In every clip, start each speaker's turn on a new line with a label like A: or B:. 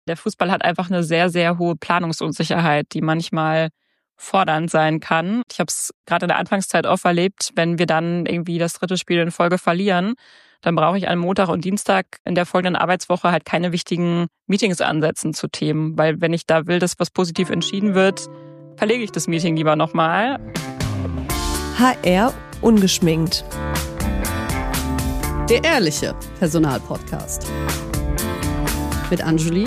A: Der Fußball hat einfach eine sehr, sehr hohe Planungsunsicherheit, die manchmal fordernd sein kann. Ich habe es gerade in der Anfangszeit oft erlebt, wenn wir dann irgendwie das 3. Spiel in Folge verlieren, dann brauche ich an Montag und Dienstag in der folgenden Arbeitswoche halt keine wichtigen Meetings ansetzen zu Themen, weil wenn ich da will, dass was positiv entschieden wird, verlege ich das Meeting lieber nochmal.
B: HR ungeschminkt.
C: Der ehrliche Personalpodcast. Mit Anjuli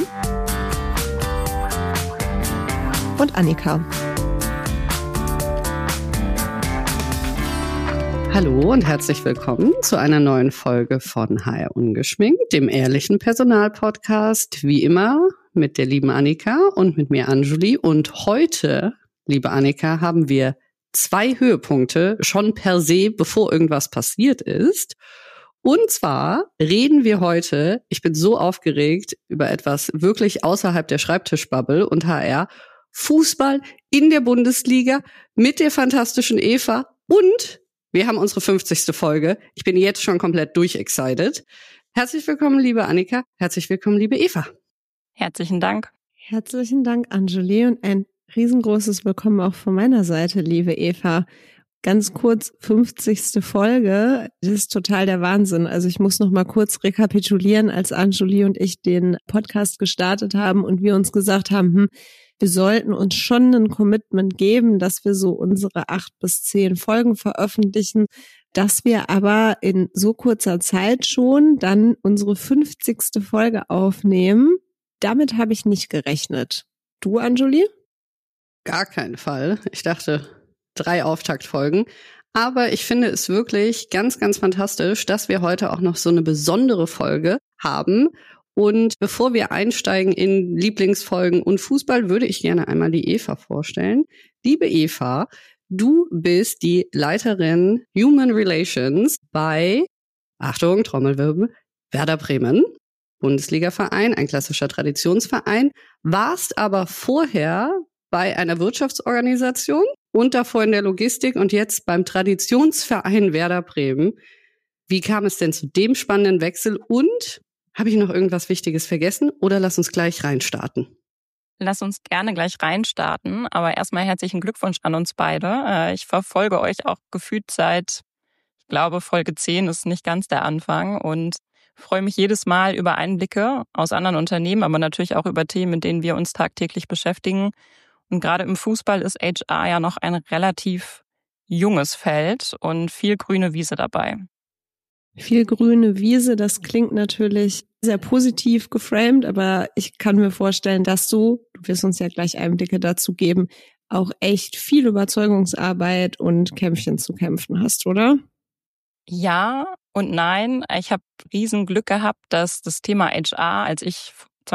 B: und Annika.
C: Hallo und herzlich willkommen zu einer neuen Folge von HR ungeschminkt, dem ehrlichen Personalpodcast. Wie immer mit der lieben Annika und mit mir Anjuli. Und heute, liebe Annika, haben wir 2 Höhepunkte schon per se, bevor irgendwas passiert ist. Und zwar reden wir heute, ich bin so aufgeregt, über etwas wirklich außerhalb der Schreibtischbubble und HR, Fußball in der Bundesliga mit der fantastischen Eva und wir haben unsere 50. Folge. Ich bin jetzt schon komplett durchexcited. Herzlich willkommen, liebe Annika. Herzlich willkommen, liebe Eva.
A: Herzlichen Dank.
B: Herzlichen Dank, Anjuli, und ein riesengroßes Willkommen auch von meiner Seite, liebe Eva. Ganz kurz, 50. Folge, das ist total der Wahnsinn. Also ich muss noch mal kurz rekapitulieren, als Anjuli und ich den Podcast gestartet haben und wir uns gesagt haben, wir sollten uns schon ein Commitment geben, dass wir so unsere 8 bis 10 Folgen veröffentlichen, dass wir aber in so kurzer Zeit schon dann unsere 50. Folge aufnehmen. Damit habe ich nicht gerechnet. Du, Anjuli?
C: Gar keinen Fall. Ich dachte 3 Auftaktfolgen. Aber ich finde es wirklich ganz, ganz fantastisch, dass wir heute auch noch so eine besondere Folge haben. Und bevor wir einsteigen in Lieblingsfolgen und Fußball, würde ich gerne einmal die Eva vorstellen. Liebe Eva, du bist die Leiterin Human Relations bei, Achtung, Trommelwirbel, Werder Bremen, Bundesligaverein, ein klassischer Traditionsverein, warst aber vorher bei einer Wirtschaftsorganisation und davor in der Logistik und jetzt beim Traditionsverein Werder Bremen. Wie kam es denn zu dem spannenden Wechsel und habe ich noch irgendwas Wichtiges vergessen oder lass uns gleich reinstarten?
A: Lass uns gerne gleich reinstarten, aber erstmal herzlichen Glückwunsch an uns beide. Ich verfolge euch auch gefühlt seit, ich glaube, Folge 10 ist nicht ganz der Anfang und freue mich jedes Mal über Einblicke aus anderen Unternehmen, aber natürlich auch über Themen, mit denen wir uns tagtäglich beschäftigen. Und gerade im Fußball ist HR ja noch ein relativ junges Feld und viel grüne Wiese dabei.
B: Viel grüne Wiese, das klingt natürlich sehr positiv geframed, aber ich kann mir vorstellen, dass du wirst uns ja gleich Einblicke dazu geben, auch echt viel Überzeugungsarbeit und Kämpfchen zu kämpfen hast, oder?
A: Ja und nein. Ich habe riesen Glück gehabt, dass das Thema HR, als ich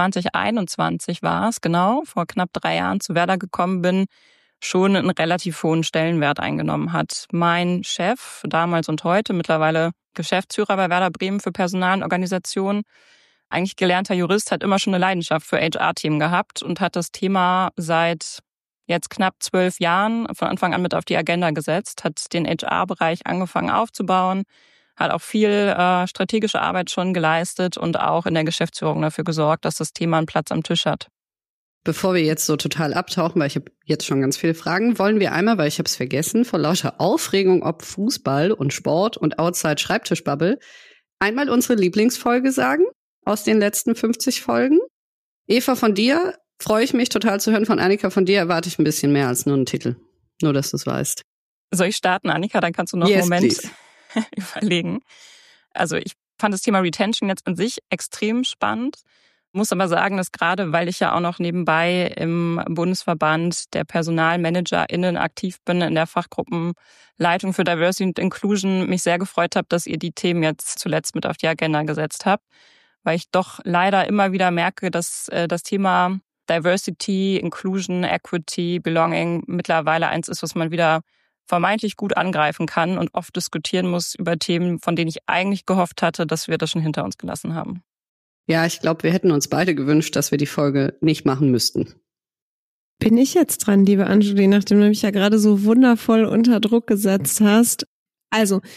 A: 2021 war es, genau, vor knapp 3 Jahren zu Werder gekommen bin, schon einen relativ hohen Stellenwert eingenommen hat. Mein Chef, damals und heute, mittlerweile Geschäftsführer bei Werder Bremen für Personal und Organisation, eigentlich gelernter Jurist, hat immer schon eine Leidenschaft für HR-Themen gehabt und hat das Thema seit jetzt knapp 12 Jahren von Anfang an mit auf die Agenda gesetzt, hat den HR-Bereich angefangen aufzubauen, hat auch viel strategische Arbeit schon geleistet und auch in der Geschäftsführung dafür gesorgt, dass das Thema einen Platz am Tisch hat.
C: Bevor wir jetzt so total abtauchen, weil ich habe jetzt schon ganz viele Fragen, wollen wir einmal, weil ich habe es vergessen, vor lauter Aufregung ob Fußball und Sport und Outside Schreibtischbubble, einmal unsere Lieblingsfolge sagen aus den letzten 50 Folgen. Eva, von dir freue ich mich total zu hören, von Annika, von dir erwarte ich ein bisschen mehr als nur einen Titel. Nur, dass du es weißt.
A: Soll ich starten, Annika? Dann kannst du noch einen Moment überlegen. Also ich fand das Thema Retention jetzt an sich extrem spannend. Muss aber sagen, dass gerade, weil ich ja auch noch nebenbei im Bundesverband der PersonalmanagerInnen aktiv bin, in der Fachgruppenleitung für Diversity und Inclusion, mich sehr gefreut habe, dass ihr die Themen jetzt zuletzt mit auf die Agenda gesetzt habt. Weil ich doch leider immer wieder merke, dass das Thema Diversity, Inclusion, Equity, Belonging mittlerweile eins ist, was man wieder vermeintlich gut angreifen kann und oft diskutieren muss über Themen, von denen ich eigentlich gehofft hatte, dass wir das schon hinter uns gelassen haben.
C: Ja, ich glaube, wir hätten uns beide gewünscht, dass wir die Folge nicht machen müssten.
B: Bin ich jetzt dran, liebe Anjuli, nachdem du mich ja gerade so wundervoll unter Druck gesetzt hast? Also,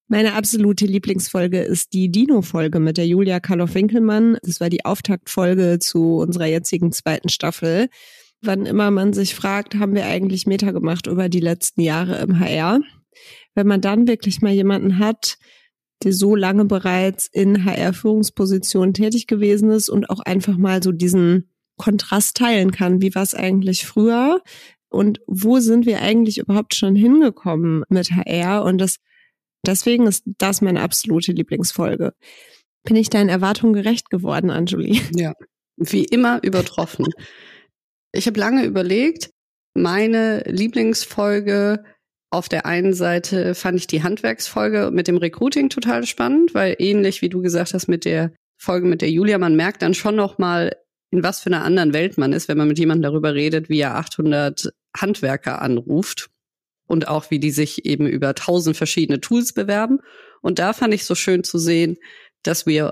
B: Meine absolute Lieblingsfolge ist die Dino-Folge mit der Julia Karloff-Winkelmann. Das war die Auftaktfolge zu unserer jetzigen 2. Staffel. Wann immer man sich fragt, haben wir eigentlich Meta gemacht über die letzten Jahre im HR? Wenn man dann wirklich mal jemanden hat, der so lange bereits in HR-Führungspositionen tätig gewesen ist und auch einfach mal so diesen Kontrast teilen kann. Wie war es eigentlich früher? Und wo sind wir eigentlich überhaupt schon hingekommen mit HR? Und deswegen ist das meine absolute Lieblingsfolge. Bin ich deinen Erwartungen gerecht geworden, Anjuli?
C: Ja, wie immer übertroffen. Ich habe lange überlegt, meine Lieblingsfolge auf der einen Seite fand ich die Handwerksfolge mit dem Recruiting total spannend, weil ähnlich wie du gesagt hast mit der Folge mit der Julia, man merkt dann schon noch mal, in was für einer anderen Welt man ist, wenn man mit jemandem darüber redet, wie er 800 Handwerker anruft. Und auch, wie die sich eben über 1000 verschiedene Tools bewerben. Und da fand ich so schön zu sehen, dass wir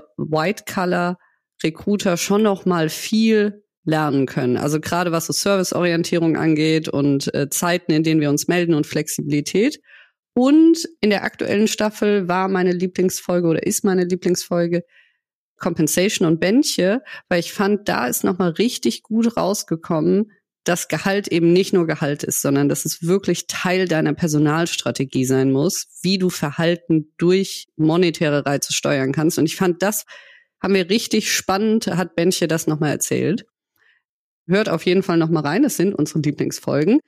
C: White-Color-Recruiter schon noch mal viel lernen können. Also gerade was so Serviceorientierung angeht und Zeiten, in denen wir uns melden und Flexibilität. Und in der aktuellen Staffel war meine Lieblingsfolge oder ist meine Lieblingsfolge Compensation und Bändchen, weil ich fand, da ist noch mal richtig gut rausgekommen, dass Gehalt eben nicht nur Gehalt ist, sondern dass es wirklich Teil deiner Personalstrategie sein muss, wie du Verhalten durch monetäre Reize steuern kannst. Und ich fand, das haben wir richtig spannend, hat Bändchen das nochmal erzählt. Hört auf jeden Fall nochmal rein, das sind unsere Lieblingsfolgen.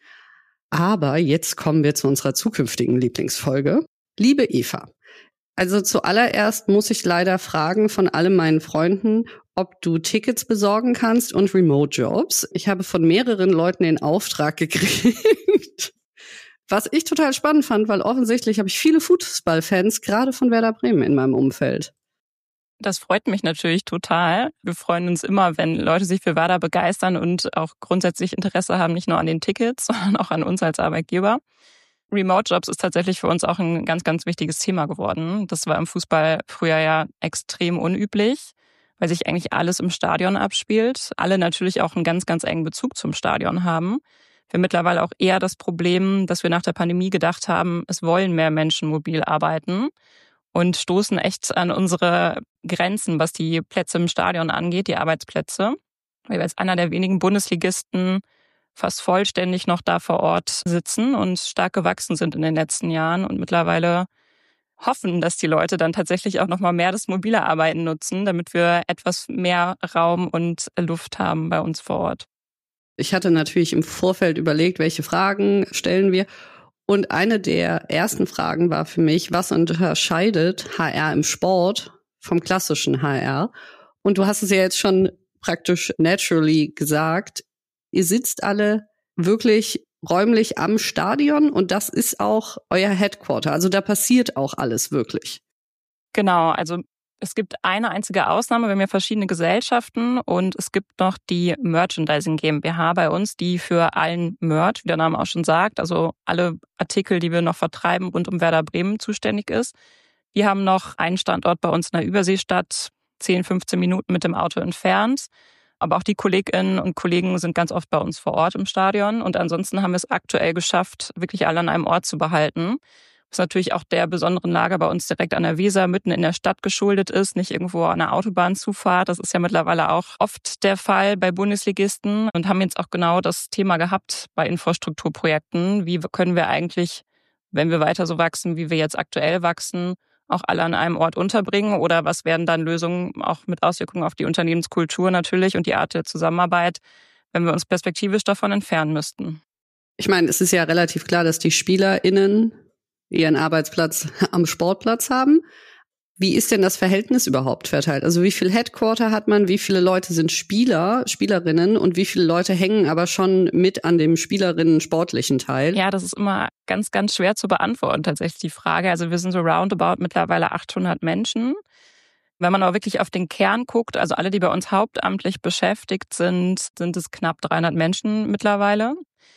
C: Aber jetzt kommen wir zu unserer zukünftigen Lieblingsfolge. Liebe Eva, also zuallererst muss ich leider fragen von all meinen Freunden, ob du Tickets besorgen kannst und Remote-Jobs. Ich habe von mehreren Leuten den Auftrag gekriegt, was ich total spannend fand, weil offensichtlich habe ich viele Fußballfans, gerade von Werder Bremen in meinem Umfeld.
A: Das freut mich natürlich total. Wir freuen uns immer, wenn Leute sich für Werder begeistern und auch grundsätzlich Interesse haben, nicht nur an den Tickets, sondern auch an uns als Arbeitgeber. Remote-Jobs ist tatsächlich für uns auch ein ganz, ganz wichtiges Thema geworden. Das war im Fußball früher ja extrem unüblich, weil sich eigentlich alles im Stadion abspielt. Alle natürlich auch einen ganz, ganz engen Bezug zum Stadion haben. Wir haben mittlerweile auch eher das Problem, dass wir nach der Pandemie gedacht haben, es wollen mehr Menschen mobil arbeiten und stoßen echt an unsere Grenzen, was die Plätze im Stadion angeht, die Arbeitsplätze. Weil wir als einer der wenigen Bundesligisten fast vollständig noch da vor Ort sitzen und stark gewachsen sind in den letzten Jahren und mittlerweile hoffen, dass die Leute dann tatsächlich auch noch mal mehr das mobile Arbeiten nutzen, damit wir etwas mehr Raum und Luft haben bei uns vor Ort.
C: Ich hatte natürlich im Vorfeld überlegt, welche Fragen stellen wir. Und eine der ersten Fragen war für mich, was unterscheidet HR im Sport vom klassischen HR? Und du hast es ja jetzt schon praktisch naturally gesagt, ihr sitzt alle wirklich räumlich am Stadion und das ist auch euer Headquarter. Also da passiert auch alles wirklich.
A: Genau, also es gibt eine einzige Ausnahme, wir haben ja verschiedene Gesellschaften und es gibt noch die Merchandising GmbH bei uns, die für allen Merch, wie der Name auch schon sagt, also alle Artikel, die wir noch vertreiben, rund um Werder Bremen zuständig ist. Die haben noch einen Standort bei uns in der Überseestadt, 10, 15 Minuten mit dem Auto entfernt. Aber auch die Kolleginnen und Kollegen sind ganz oft bei uns vor Ort im Stadion. Und ansonsten haben wir es aktuell geschafft, wirklich alle an einem Ort zu behalten. Was natürlich auch der besonderen Lage bei uns direkt an der Weser, mitten in der Stadt geschuldet ist, nicht irgendwo an der Autobahnzufahrt. Das ist ja mittlerweile auch oft der Fall bei Bundesligisten und haben jetzt auch genau das Thema gehabt bei Infrastrukturprojekten. Wie können wir eigentlich, wenn wir weiter so wachsen, wie wir jetzt aktuell wachsen, auch alle an einem Ort unterbringen oder was wären dann Lösungen auch mit Auswirkungen auf die Unternehmenskultur natürlich und die Art der Zusammenarbeit, wenn wir uns perspektivisch davon entfernen müssten?
C: Ich meine, es ist ja relativ klar, dass die SpielerInnen ihren Arbeitsplatz am Sportplatz haben. Wie ist denn das Verhältnis überhaupt verteilt? Also wie viel Headquarter hat man, wie viele Leute sind Spieler, Spielerinnen und wie viele Leute hängen aber schon mit an dem Spielerinnen-sportlichen Teil?
A: Ja, das ist immer ganz, ganz schwer zu beantworten, tatsächlich die Frage. Also wir sind so roundabout mittlerweile 800 Menschen. Wenn man aber wirklich auf den Kern guckt, also alle, die bei uns hauptamtlich beschäftigt sind, sind es knapp 300 Menschen mittlerweile.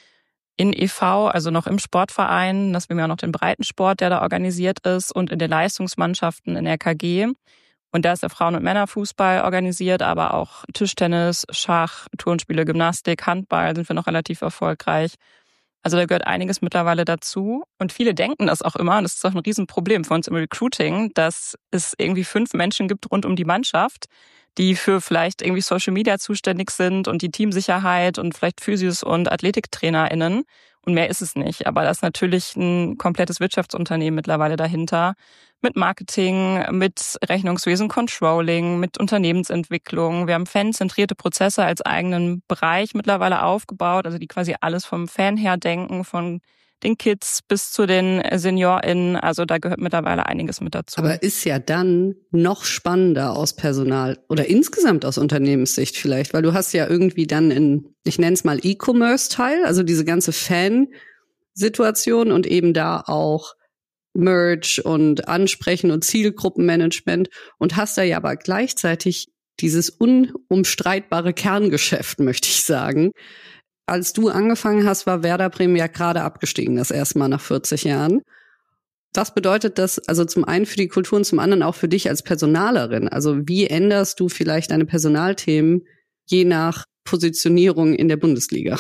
A: In e.V., also noch im Sportverein, das wir ja noch den Breitensport, der da organisiert ist, und in den Leistungsmannschaften in der KG. Und da ist der Frauen- und Männerfußball organisiert, aber auch Tischtennis, Schach, Turnspiele, Gymnastik, Handball sind wir noch relativ erfolgreich. Also da gehört einiges mittlerweile dazu. Und viele denken das auch immer, und das ist auch ein Riesenproblem für uns im Recruiting, dass es irgendwie 5 Menschen gibt rund um die Mannschaft, die für vielleicht irgendwie Social Media zuständig sind und die Teamsicherheit und vielleicht Physios und AthletiktrainerInnen. Und mehr ist es nicht. Aber da ist natürlich ein komplettes Wirtschaftsunternehmen mittlerweile dahinter. Mit Marketing, mit Rechnungswesen, Controlling, mit Unternehmensentwicklung. Wir haben fanzentrierte Prozesse als eigenen Bereich mittlerweile aufgebaut, also die quasi alles vom Fan her denken, von den Kids bis zu den SeniorInnen. Also da gehört mittlerweile einiges mit dazu.
C: Aber ist ja dann noch spannender aus Personal oder insgesamt aus Unternehmenssicht vielleicht, weil du hast ja irgendwie dann ich nenne es mal E-Commerce-Teil, also diese ganze Fan-Situation und eben da auch Merch und Ansprechen und Zielgruppenmanagement und hast da ja aber gleichzeitig dieses unumstreitbare Kerngeschäft, möchte ich sagen. Als du angefangen hast, war Werder Bremen ja gerade abgestiegen, das erste Mal nach 40 Jahren. Was bedeutet das also zum einen für die Kultur und zum anderen auch für dich als Personalerin? Also wie änderst du vielleicht deine Personalthemen je nach Positionierung in der Bundesliga?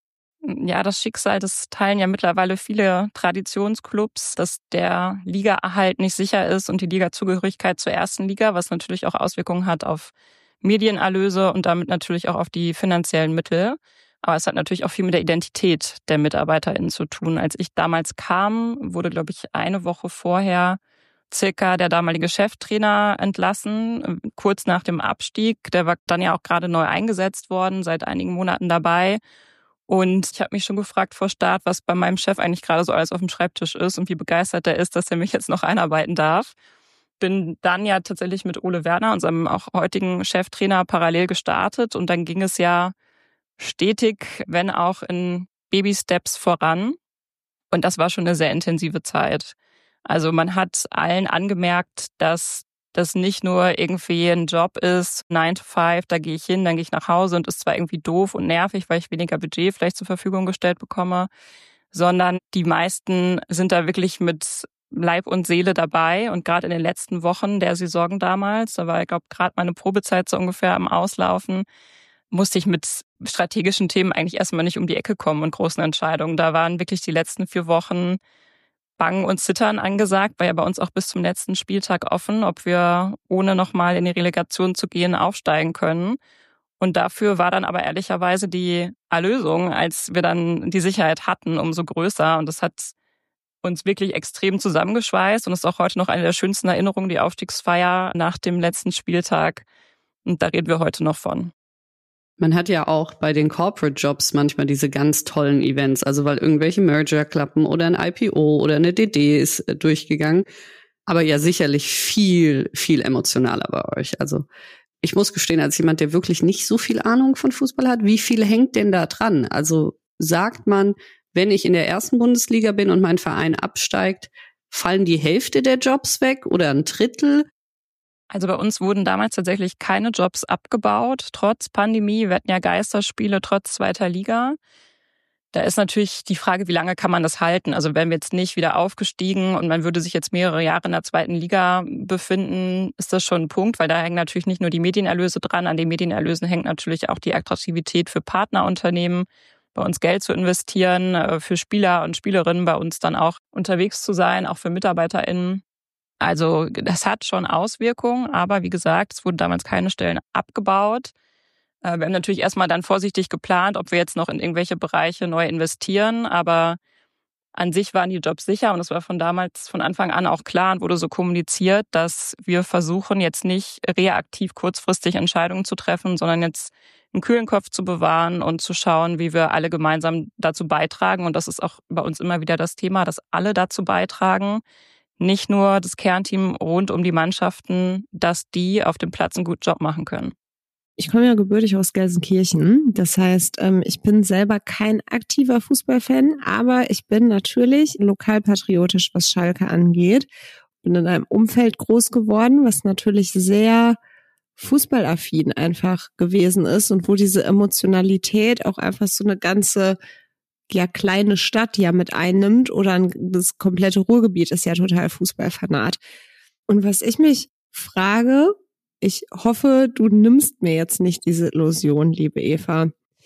A: Ja, das Schicksal, das teilen ja mittlerweile viele Traditionsclubs, dass der Ligaerhalt nicht sicher ist und die Ligazugehörigkeit zur ersten Liga, was natürlich auch Auswirkungen hat auf Medienerlöse und damit natürlich auch auf die finanziellen Mittel. Aber es hat natürlich auch viel mit der Identität der MitarbeiterInnen zu tun. Als ich damals kam, wurde, glaube ich, eine Woche vorher circa der damalige Cheftrainer entlassen, kurz nach dem Abstieg. Der war dann ja auch gerade neu eingesetzt worden, seit einigen Monaten dabei. Und ich habe mich schon gefragt vor Start, was bei meinem Chef eigentlich gerade so alles auf dem Schreibtisch ist und wie begeistert er ist, dass er mich jetzt noch einarbeiten darf. Bin dann ja tatsächlich mit Ole Werner, unserem auch heutigen Cheftrainer, parallel gestartet. Und dann ging es ja stetig, wenn auch in Baby-Steps voran. Und das war schon eine sehr intensive Zeit. Also man hat allen angemerkt, dass das nicht nur irgendwie ein Job ist, 9 to 5, da gehe ich hin, dann gehe ich nach Hause und ist zwar irgendwie doof und nervig, weil ich weniger Budget vielleicht zur Verfügung gestellt bekomme, sondern die meisten sind da wirklich mit Leib und Seele dabei. Und gerade in den letzten Wochen der Saison damals, da war, ich glaube, gerade meine Probezeit so ungefähr am Auslaufen, musste ich mit strategischen Themen eigentlich erstmal nicht um die Ecke kommen und großen Entscheidungen. Da waren wirklich die letzten 4 Wochen Bangen und Zittern angesagt, war ja bei uns auch bis zum letzten Spieltag offen, ob wir ohne nochmal in die Relegation zu gehen aufsteigen können. Und dafür war dann aber ehrlicherweise die Erlösung, als wir dann die Sicherheit hatten, umso größer. Und das hat uns wirklich extrem zusammengeschweißt und ist auch heute noch eine der schönsten Erinnerungen, die Aufstiegsfeier nach dem letzten Spieltag. Und da reden wir heute noch von.
C: Man hat ja auch bei den Corporate Jobs manchmal diese ganz tollen Events, also weil irgendwelche Merger klappen oder ein IPO oder eine DD ist durchgegangen. Aber ja sicherlich viel, viel emotionaler bei euch. Also ich muss gestehen, als jemand, der wirklich nicht so viel Ahnung von Fußball hat, wie viel hängt denn da dran? Also sagt man, wenn ich in der ersten Bundesliga bin und mein Verein absteigt, fallen die Hälfte der Jobs weg oder ein Drittel?
A: Also bei uns wurden damals tatsächlich keine Jobs abgebaut, trotz Pandemie. Wir hatten ja Geisterspiele, trotz 2. Liga. Da ist natürlich die Frage, wie lange kann man das halten? Also wären wir jetzt nicht wieder aufgestiegen und man würde sich jetzt mehrere Jahre in der 2. Liga befinden, ist das schon ein Punkt, weil da hängen natürlich nicht nur die Medienerlöse dran. An den Medienerlösen hängt natürlich auch die Attraktivität für Partnerunternehmen, bei uns Geld zu investieren, für Spieler und Spielerinnen bei uns dann auch unterwegs zu sein, auch für MitarbeiterInnen. Also das hat schon Auswirkungen, aber wie gesagt, es wurden damals keine Stellen abgebaut. Wir haben natürlich erstmal dann vorsichtig geplant, ob wir jetzt noch in irgendwelche Bereiche neu investieren, aber an sich waren die Jobs sicher und es war von Anfang an auch klar und wurde so kommuniziert, dass wir versuchen jetzt nicht reaktiv kurzfristig Entscheidungen zu treffen, sondern jetzt einen kühlen Kopf zu bewahren und zu schauen, wie wir alle gemeinsam dazu beitragen. Und das ist auch bei uns immer wieder das Thema, dass alle dazu beitragen, nicht nur das Kernteam rund um die Mannschaften, dass die auf dem Platz einen guten Job machen können.
B: Ich komme ja gebürtig aus Gelsenkirchen. Das heißt, ich bin selber kein aktiver Fußballfan, aber ich bin natürlich lokalpatriotisch, was Schalke angeht. Bin in einem Umfeld groß geworden, was natürlich sehr fußballaffin einfach gewesen ist und wo diese Emotionalität auch einfach so eine ganze kleine Stadt ja mit einnimmt oder das komplette Ruhrgebiet ist ja total Fußballfanat. Und was ich mich frage, ich hoffe, du nimmst mir jetzt nicht diese Illusion, liebe Eva.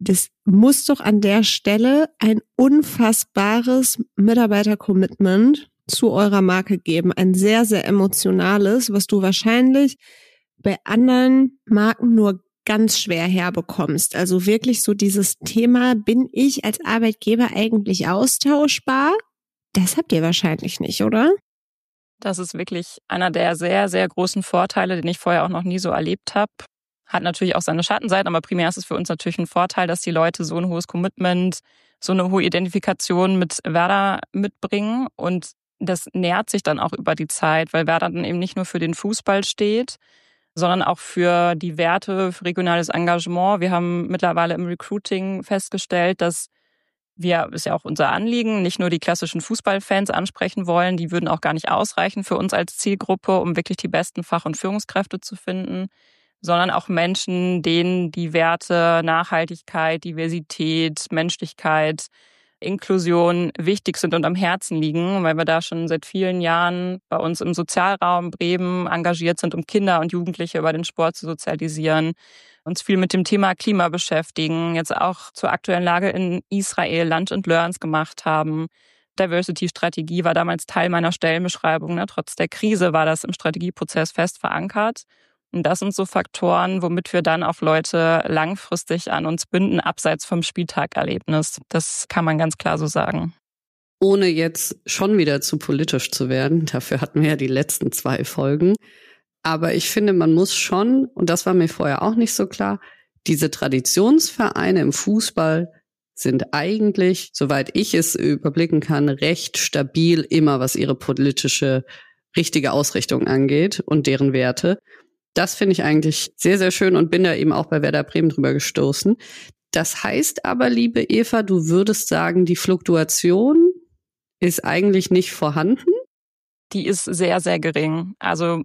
B: das muss doch an der Stelle ein unfassbares Mitarbeiter-Commitment zu eurer Marke geben. Ein sehr, sehr emotionales, was du wahrscheinlich bei anderen Marken nur ganz schwer herbekommst. Also wirklich so dieses Thema, bin ich als Arbeitgeber eigentlich austauschbar? Das habt ihr wahrscheinlich nicht, oder?
A: Das ist wirklich einer der sehr, sehr großen Vorteile, den ich vorher auch noch nie so erlebt habe. Hat natürlich auch seine Schattenseiten, aber primär ist es für uns natürlich ein Vorteil, dass die Leute so ein hohes Commitment, so eine hohe Identifikation mit Werder mitbringen. Und das nährt sich dann auch über die Zeit, weil Werder dann eben nicht nur für den Fußball steht, sondern auch für die Werte, für regionales Engagement. Wir haben mittlerweile im Recruiting festgestellt, dass wir, ist ja auch unser Anliegen, nicht nur die klassischen Fußballfans ansprechen wollen, die würden auch gar nicht ausreichen für uns als Zielgruppe, um wirklich die besten Fach- und Führungskräfte zu finden, sondern auch Menschen, denen die Werte Nachhaltigkeit, Diversität, Menschlichkeit, Inklusion wichtig sind und am Herzen liegen, weil wir da schon seit vielen Jahren bei uns im Sozialraum Bremen engagiert sind, um Kinder und Jugendliche über den Sport zu sozialisieren, uns viel mit dem Thema Klima beschäftigen, jetzt auch zur aktuellen Lage in Israel Lunch and Learns gemacht haben. Diversity-Strategie war damals Teil meiner Stellenbeschreibung. Trotz der Krise war das im Strategieprozess fest verankert. Und das sind so Faktoren, womit wir dann auch Leute langfristig an uns binden, abseits vom Spieltagerlebnis. Das kann man ganz klar so sagen.
C: Ohne jetzt schon wieder zu politisch zu werden, dafür hatten wir ja die letzten 2 Folgen. Aber ich finde, man muss schon, und das war mir vorher auch nicht so klar, diese Traditionsvereine im Fußball sind eigentlich, soweit ich es überblicken kann, recht stabil immer, was ihre politische richtige Ausrichtung angeht und deren Werte. Das finde ich eigentlich sehr, sehr schön und bin da eben auch bei Werder Bremen drüber gestoßen. Das heißt aber, liebe Eva, du würdest sagen, die Fluktuation ist eigentlich nicht vorhanden?
A: Die ist sehr, sehr gering. Also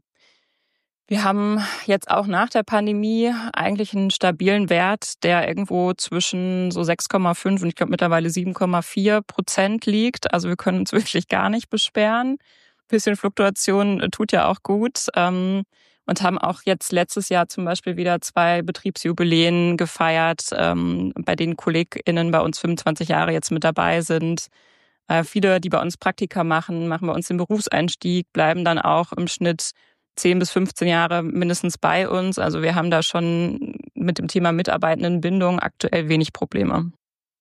A: wir haben jetzt auch nach der Pandemie eigentlich einen stabilen Wert, der irgendwo zwischen so 6,5 und ich glaube mittlerweile 7,4% liegt. Also wir können uns wirklich gar nicht beschweren. Ein bisschen Fluktuation tut ja auch gut. Und haben auch jetzt letztes Jahr zum Beispiel wieder 2 Betriebsjubiläen gefeiert, bei denen KollegInnen bei uns 25 Jahre jetzt mit dabei sind. Viele, die bei uns Praktika machen bei uns den Berufseinstieg, bleiben dann auch im Schnitt 10 bis 15 Jahre mindestens bei uns. Also wir haben da schon mit dem Thema Mitarbeitendenbindung aktuell wenig Probleme.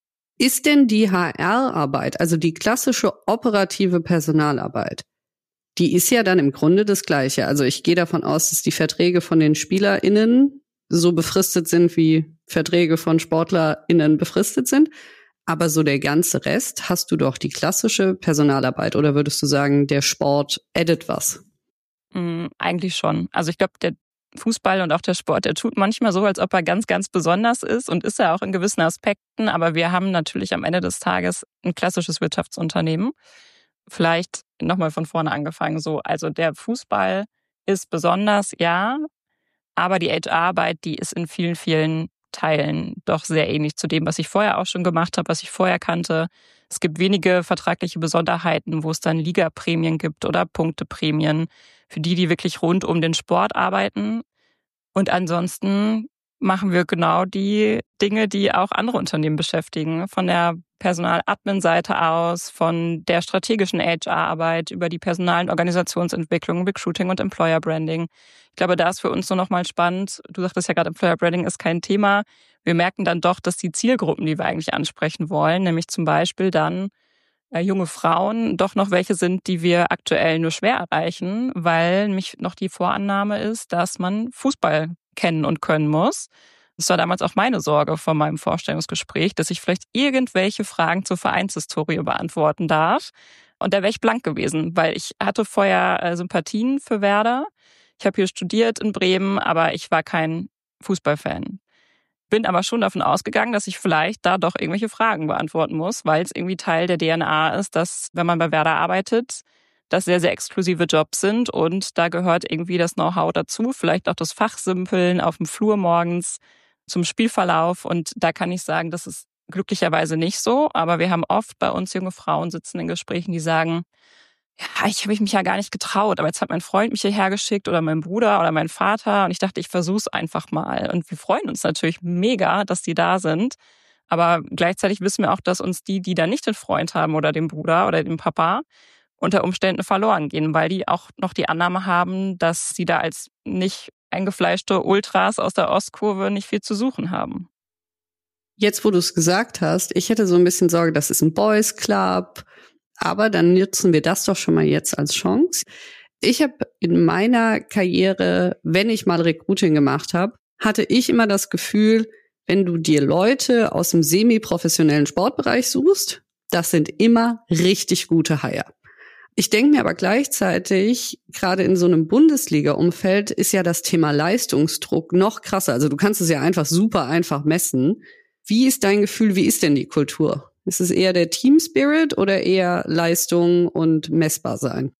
C: Ist denn die HR-Arbeit, also die klassische operative Personalarbeit, die ist ja dann im Grunde das Gleiche. Also ich gehe davon aus, dass die Verträge von den SpielerInnen so befristet sind, wie Verträge von SportlerInnen befristet sind. Aber so der ganze Rest, hast du doch die klassische Personalarbeit oder würdest du sagen, der Sport addet was?
A: Eigentlich schon. Also ich glaube, der Fußball und auch der Sport, der tut manchmal so, als ob er ganz, ganz besonders ist und ist er auch in gewissen Aspekten. Aber wir haben natürlich am Ende des Tages ein klassisches Wirtschaftsunternehmen. Vielleicht nochmal von vorne angefangen. So, also der Fußball ist besonders, ja, aber die HR-Arbeit, die ist in vielen, vielen Teilen doch sehr ähnlich zu dem, was ich vorher auch schon gemacht habe, was ich vorher kannte. Es gibt wenige vertragliche Besonderheiten, wo es dann Ligaprämien gibt oder Punkteprämien für die wirklich rund um den Sport arbeiten. Und ansonsten machen wir genau die Dinge, die auch andere Unternehmen beschäftigen. Von der Personal-Admin-Seite aus, von der strategischen HR-Arbeit über die Personal- und Organisationsentwicklung, Recruiting und Employer-Branding. Ich glaube, da ist für uns so nochmal spannend. Du sagtest ja gerade, Employer-Branding ist kein Thema. Wir merken dann doch, dass die Zielgruppen, die wir eigentlich ansprechen wollen, nämlich zum Beispiel dann junge Frauen, doch noch welche sind, die wir aktuell nur schwer erreichen, weil nämlich noch die Vorannahme ist, dass man Fußball kennen und können muss. Das war damals auch meine Sorge vor meinem Vorstellungsgespräch, dass ich vielleicht irgendwelche Fragen zur Vereinshistorie beantworten darf. Und da wäre ich blank gewesen, weil ich hatte vorher Sympathien für Werder. Ich habe hier studiert in Bremen, aber ich war kein Fußballfan. Bin aber schon davon ausgegangen, dass ich vielleicht da doch irgendwelche Fragen beantworten muss, weil es irgendwie Teil der DNA ist, dass, wenn man bei Werder arbeitet, das sehr, sehr exklusive Jobs sind und da gehört irgendwie das Know-how dazu, vielleicht auch das Fachsimpeln auf dem Flur morgens zum Spielverlauf und da kann ich sagen, das ist glücklicherweise nicht so, aber wir haben oft bei uns junge Frauen sitzen in Gesprächen, die sagen, ja, ich habe mich ja gar nicht getraut, aber jetzt hat mein Freund mich hierher geschickt oder mein Bruder oder mein Vater und ich dachte, ich versuch's einfach mal und wir freuen uns natürlich mega, dass die da sind. Aber gleichzeitig wissen wir auch, dass uns die da nicht den Freund haben oder den Bruder oder den Papa, unter Umständen verloren gehen, weil die auch noch die Annahme haben, dass sie da als nicht eingefleischte Ultras aus der Ostkurve nicht viel zu suchen haben.
C: Jetzt, wo du es gesagt hast, ich hätte so ein bisschen Sorge, das ist ein Boys Club, aber dann nutzen wir das doch schon mal jetzt als Chance. Ich habe in meiner Karriere, wenn ich mal Recruiting gemacht habe, hatte ich immer das Gefühl, wenn du dir Leute aus dem semi-professionellen Sportbereich suchst, das sind immer richtig gute Hire. Ich denke mir aber gleichzeitig, gerade in so einem Bundesliga-Umfeld ist ja das Thema Leistungsdruck noch krasser. Also du kannst es ja einfach super einfach messen. Wie ist dein Gefühl, wie ist denn die Kultur? Ist es eher der Team-Spirit oder eher Leistung und messbar sein?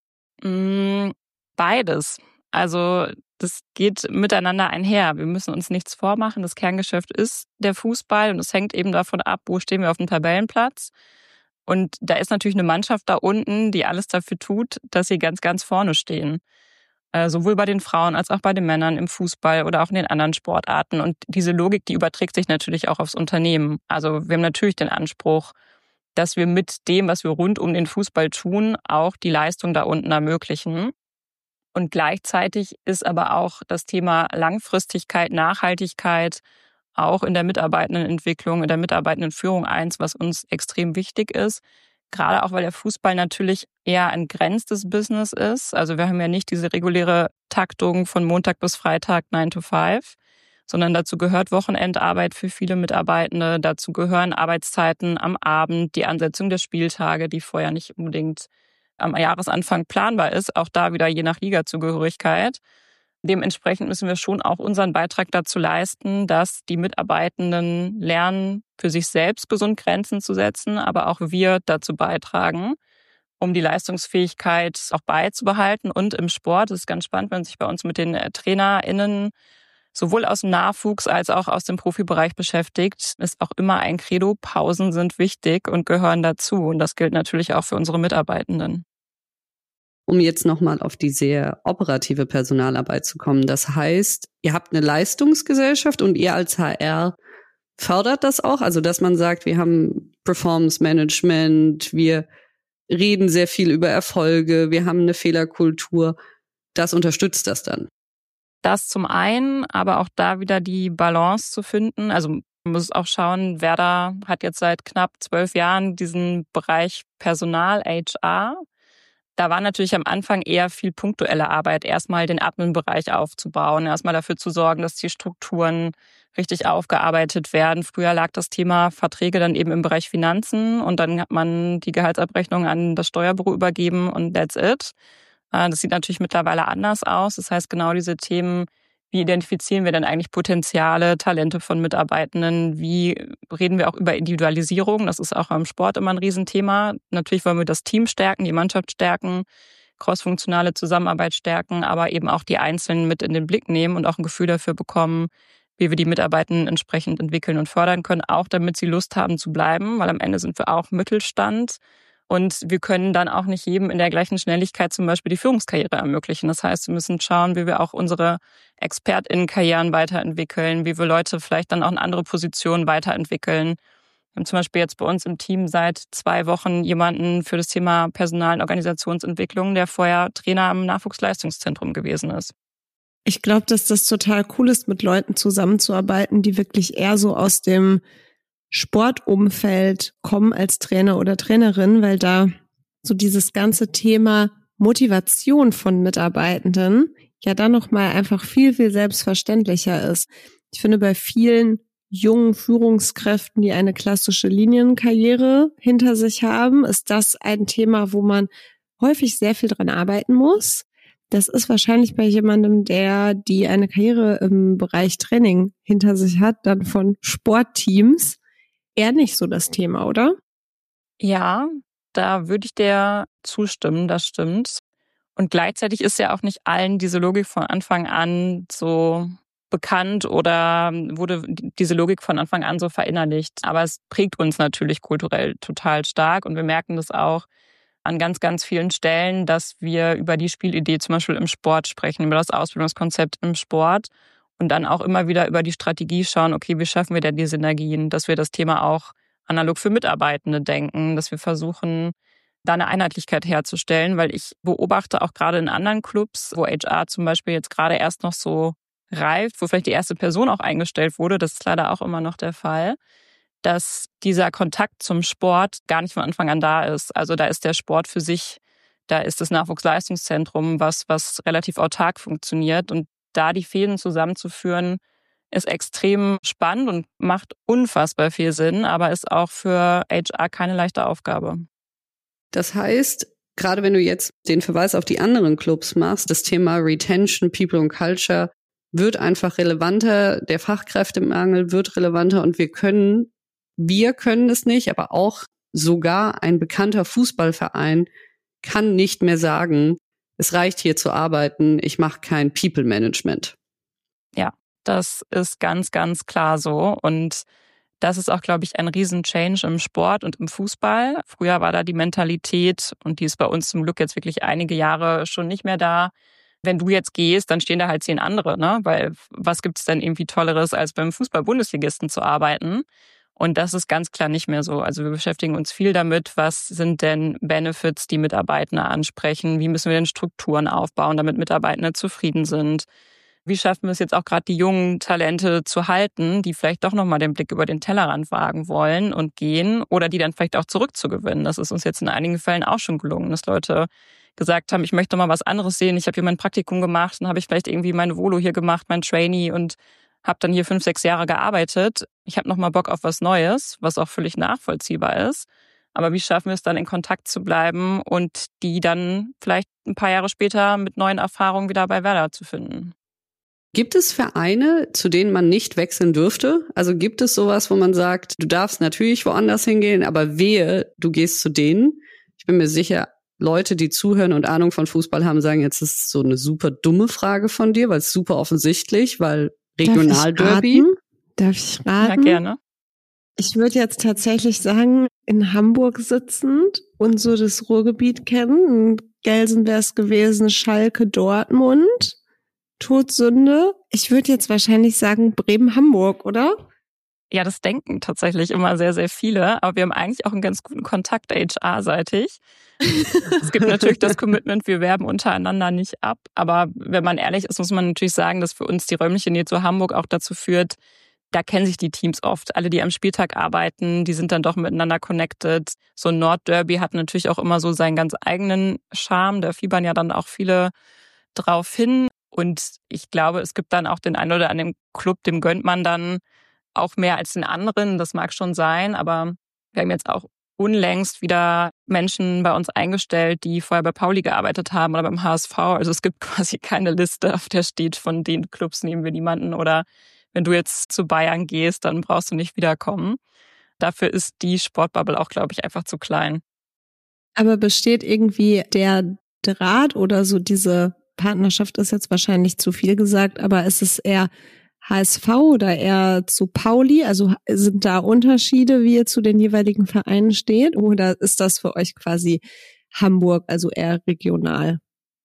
A: Beides. Also das geht miteinander einher. Wir müssen uns nichts vormachen. Das Kerngeschäft ist der Fußball und es hängt eben davon ab, wo stehen wir auf dem Tabellenplatz. Und da ist natürlich eine Mannschaft da unten, die alles dafür tut, dass sie ganz, ganz vorne stehen. Sowohl bei den Frauen als auch bei den Männern im Fußball oder auch in den anderen Sportarten. Und diese Logik, die überträgt sich natürlich auch aufs Unternehmen. Also wir haben natürlich den Anspruch, dass wir mit dem, was wir rund um den Fußball tun, auch die Leistung da unten ermöglichen. Und gleichzeitig ist aber auch das Thema Langfristigkeit, Nachhaltigkeit auch in der Mitarbeitendenentwicklung, in der Mitarbeitendenführung eins, was uns extrem wichtig ist. Gerade auch, weil der Fußball natürlich eher ein begrenztes Business ist. Also wir haben ja nicht diese reguläre Taktung von Montag bis Freitag 9 to 5, sondern dazu gehört Wochenendarbeit für viele Mitarbeitende. Dazu gehören Arbeitszeiten am Abend, die Ansetzung der Spieltage, die vorher nicht unbedingt am Jahresanfang planbar ist. Auch da wieder je nach Ligazugehörigkeit. Dementsprechend müssen wir schon auch unseren Beitrag dazu leisten, dass die Mitarbeitenden lernen, für sich selbst gesund Grenzen zu setzen, aber auch wir dazu beitragen, um die Leistungsfähigkeit auch beizubehalten. Und im Sport, das ist ganz spannend, wenn man sich bei uns mit den TrainerInnen sowohl aus dem Nachwuchs als auch aus dem Profibereich beschäftigt, ist auch immer ein Credo, Pausen sind wichtig und gehören dazu. Und das gilt natürlich auch für unsere Mitarbeitenden.
C: Um jetzt nochmal auf die sehr operative Personalarbeit zu kommen. Das heißt, ihr habt eine Leistungsgesellschaft und ihr als HR fördert das auch? Also, dass man sagt, wir haben Performance Management, wir reden sehr viel über Erfolge, wir haben eine Fehlerkultur. Das unterstützt das dann?
A: Das zum einen, aber auch da wieder die Balance zu finden. Also man muss auch schauen, Werder hat jetzt seit knapp 12 Jahren diesen Bereich Personal, HR. Da war natürlich am Anfang eher viel punktuelle Arbeit, erstmal den Admin-Bereich aufzubauen, erstmal dafür zu sorgen, dass die Strukturen richtig aufgearbeitet werden. Früher lag das Thema Verträge dann eben im Bereich Finanzen und dann hat man die Gehaltsabrechnung an das Steuerbüro übergeben und that's it. Das sieht natürlich mittlerweile anders aus. Das heißt, genau diese Themen, wie identifizieren wir denn eigentlich Potenziale, Talente von Mitarbeitenden? Wie reden wir auch über Individualisierung? Das ist auch im Sport immer ein Riesenthema. Natürlich wollen wir das Team stärken, die Mannschaft stärken, crossfunktionale Zusammenarbeit stärken, aber eben auch die Einzelnen mit in den Blick nehmen und auch ein Gefühl dafür bekommen, wie wir die Mitarbeitenden entsprechend entwickeln und fördern können, auch damit sie Lust haben zu bleiben, weil am Ende sind wir auch Mittelstand. Und wir können dann auch nicht jedem in der gleichen Schnelligkeit zum Beispiel die Führungskarriere ermöglichen. Das heißt, wir müssen schauen, wie wir auch unsere ExpertInnen-Karrieren weiterentwickeln, wie wir Leute vielleicht dann auch in andere Positionen weiterentwickeln. Wir haben zum Beispiel jetzt bei uns im Team seit 2 Wochen jemanden für das Thema Personal- und Organisationsentwicklung, der vorher Trainer am Nachwuchsleistungszentrum gewesen ist.
B: Ich glaube, dass das total cool ist, mit Leuten zusammenzuarbeiten, die wirklich eher so aus dem Sportumfeld kommen als Trainer oder Trainerin, weil da so dieses ganze Thema Motivation von Mitarbeitenden ja dann nochmal einfach viel, viel selbstverständlicher ist. Ich finde, bei vielen jungen Führungskräften, die eine klassische Linienkarriere hinter sich haben, ist das ein Thema, wo man häufig sehr viel dran arbeiten muss. Das ist wahrscheinlich bei jemandem, die eine Karriere im Bereich Training hinter sich hat, dann von Sportteams, eher nicht so das Thema, oder?
A: Ja, da würde ich dir zustimmen, das stimmt. Und gleichzeitig ist ja auch nicht allen diese Logik von Anfang an so bekannt oder wurde diese Logik von Anfang an so verinnerlicht. Aber es prägt uns natürlich kulturell total stark und wir merken das auch an ganz, ganz vielen Stellen, dass wir über die Spielidee zum Beispiel im Sport sprechen, über das Ausbildungskonzept im Sport Und dann auch immer wieder über die Strategie schauen, okay, wie schaffen wir denn die Synergien, dass wir das Thema auch analog für Mitarbeitende denken, dass wir versuchen, da eine Einheitlichkeit herzustellen, weil ich beobachte auch gerade in anderen Clubs, wo HR zum Beispiel jetzt gerade erst noch so reift, wo vielleicht die erste Person auch eingestellt wurde, das ist leider auch immer noch der Fall, dass dieser Kontakt zum Sport gar nicht von Anfang an da ist. Also da ist der Sport für sich, da ist das Nachwuchsleistungszentrum, was relativ autark funktioniert. Und da die Fäden zusammenzuführen, ist extrem spannend und macht unfassbar viel Sinn, aber ist auch für HR keine leichte Aufgabe.
C: Das heißt, gerade wenn du jetzt den Verweis auf die anderen Clubs machst, das Thema Retention, People und Culture wird einfach relevanter, der Fachkräftemangel wird relevanter und wir können es nicht, aber auch sogar ein bekannter Fußballverein kann nicht mehr sagen, es reicht hier zu arbeiten, ich mache kein People-Management.
A: Ja, das ist ganz, ganz klar so. Und das ist auch, glaube ich, ein Riesen-Change im Sport und im Fußball. Früher war da die Mentalität, und die ist bei uns zum Glück jetzt wirklich einige Jahre schon nicht mehr da. Wenn du jetzt gehst, dann stehen da halt 10 andere, ne? Weil was gibt's denn irgendwie Tolleres, als beim Fußball-Bundesligisten zu arbeiten? Und das ist ganz klar nicht mehr so. Also wir beschäftigen uns viel damit, was sind denn Benefits, die Mitarbeitende ansprechen? Wie müssen wir denn Strukturen aufbauen, damit Mitarbeitende zufrieden sind? Wie schaffen wir es jetzt auch gerade, die jungen Talente zu halten, die vielleicht doch nochmal den Blick über den Tellerrand wagen wollen und gehen oder die dann vielleicht auch zurückzugewinnen? Das ist uns jetzt in einigen Fällen auch schon gelungen, dass Leute gesagt haben, ich möchte mal was anderes sehen. Ich habe hier mein Praktikum gemacht, dann habe ich vielleicht irgendwie meine Volo hier gemacht, mein Trainee und habe dann hier 5, 6 Jahre gearbeitet. Ich habe nochmal Bock auf was Neues, was auch völlig nachvollziehbar ist. Aber wie schaffen wir es dann, in Kontakt zu bleiben und die dann vielleicht ein paar Jahre später mit neuen Erfahrungen wieder bei Werder zu finden?
C: Gibt es Vereine, zu denen man nicht wechseln dürfte? Also gibt es sowas, wo man sagt, du darfst natürlich woanders hingehen, aber wehe, du gehst zu denen? Ich bin mir sicher, Leute, die zuhören und Ahnung von Fußball haben, sagen, jetzt ist es so eine super dumme Frage von dir, weil es super offensichtlich, weil Regionalderby.
B: Darf ich raten?
A: Ja, gerne.
B: Ich würde jetzt tatsächlich sagen, in Hamburg sitzend und so das Ruhrgebiet kennen. In Gelsen wäre es gewesen, Schalke, Dortmund, Todsünde. Ich würde jetzt wahrscheinlich sagen Bremen-Hamburg, oder?
A: Ja, das denken tatsächlich immer sehr, sehr viele. Aber wir haben eigentlich auch einen ganz guten Kontakt HR-seitig. Es gibt natürlich das Commitment, wir werben untereinander nicht ab. Aber wenn man ehrlich ist, muss man natürlich sagen, dass für uns die räumliche Nähe zu Hamburg auch dazu führt, da kennen sich die Teams oft. Alle, die am Spieltag arbeiten, die sind dann doch miteinander connected. So ein Nordderby hat natürlich auch immer so seinen ganz eigenen Charme. Da fiebern ja dann auch viele drauf hin. Und ich glaube, es gibt dann auch den einen oder anderen Club, dem gönnt man dann auch mehr als den anderen. Das mag schon sein, aber wir haben jetzt auch unlängst wieder Menschen bei uns eingestellt, die vorher bei Pauli gearbeitet haben oder beim HSV. Also es gibt quasi keine Liste, auf der steht, von den Clubs nehmen wir niemanden. Oder wenn du jetzt zu Bayern gehst, dann brauchst du nicht wiederkommen. Dafür ist die Sportbubble auch, glaube ich, einfach zu klein.
B: Aber besteht irgendwie der Draht oder so diese Partnerschaft, ist jetzt wahrscheinlich zu viel gesagt, aber ist es eher HSV oder eher zu Pauli? Also sind da Unterschiede, wie ihr zu den jeweiligen Vereinen steht? Oder ist das für euch quasi Hamburg, also eher regional?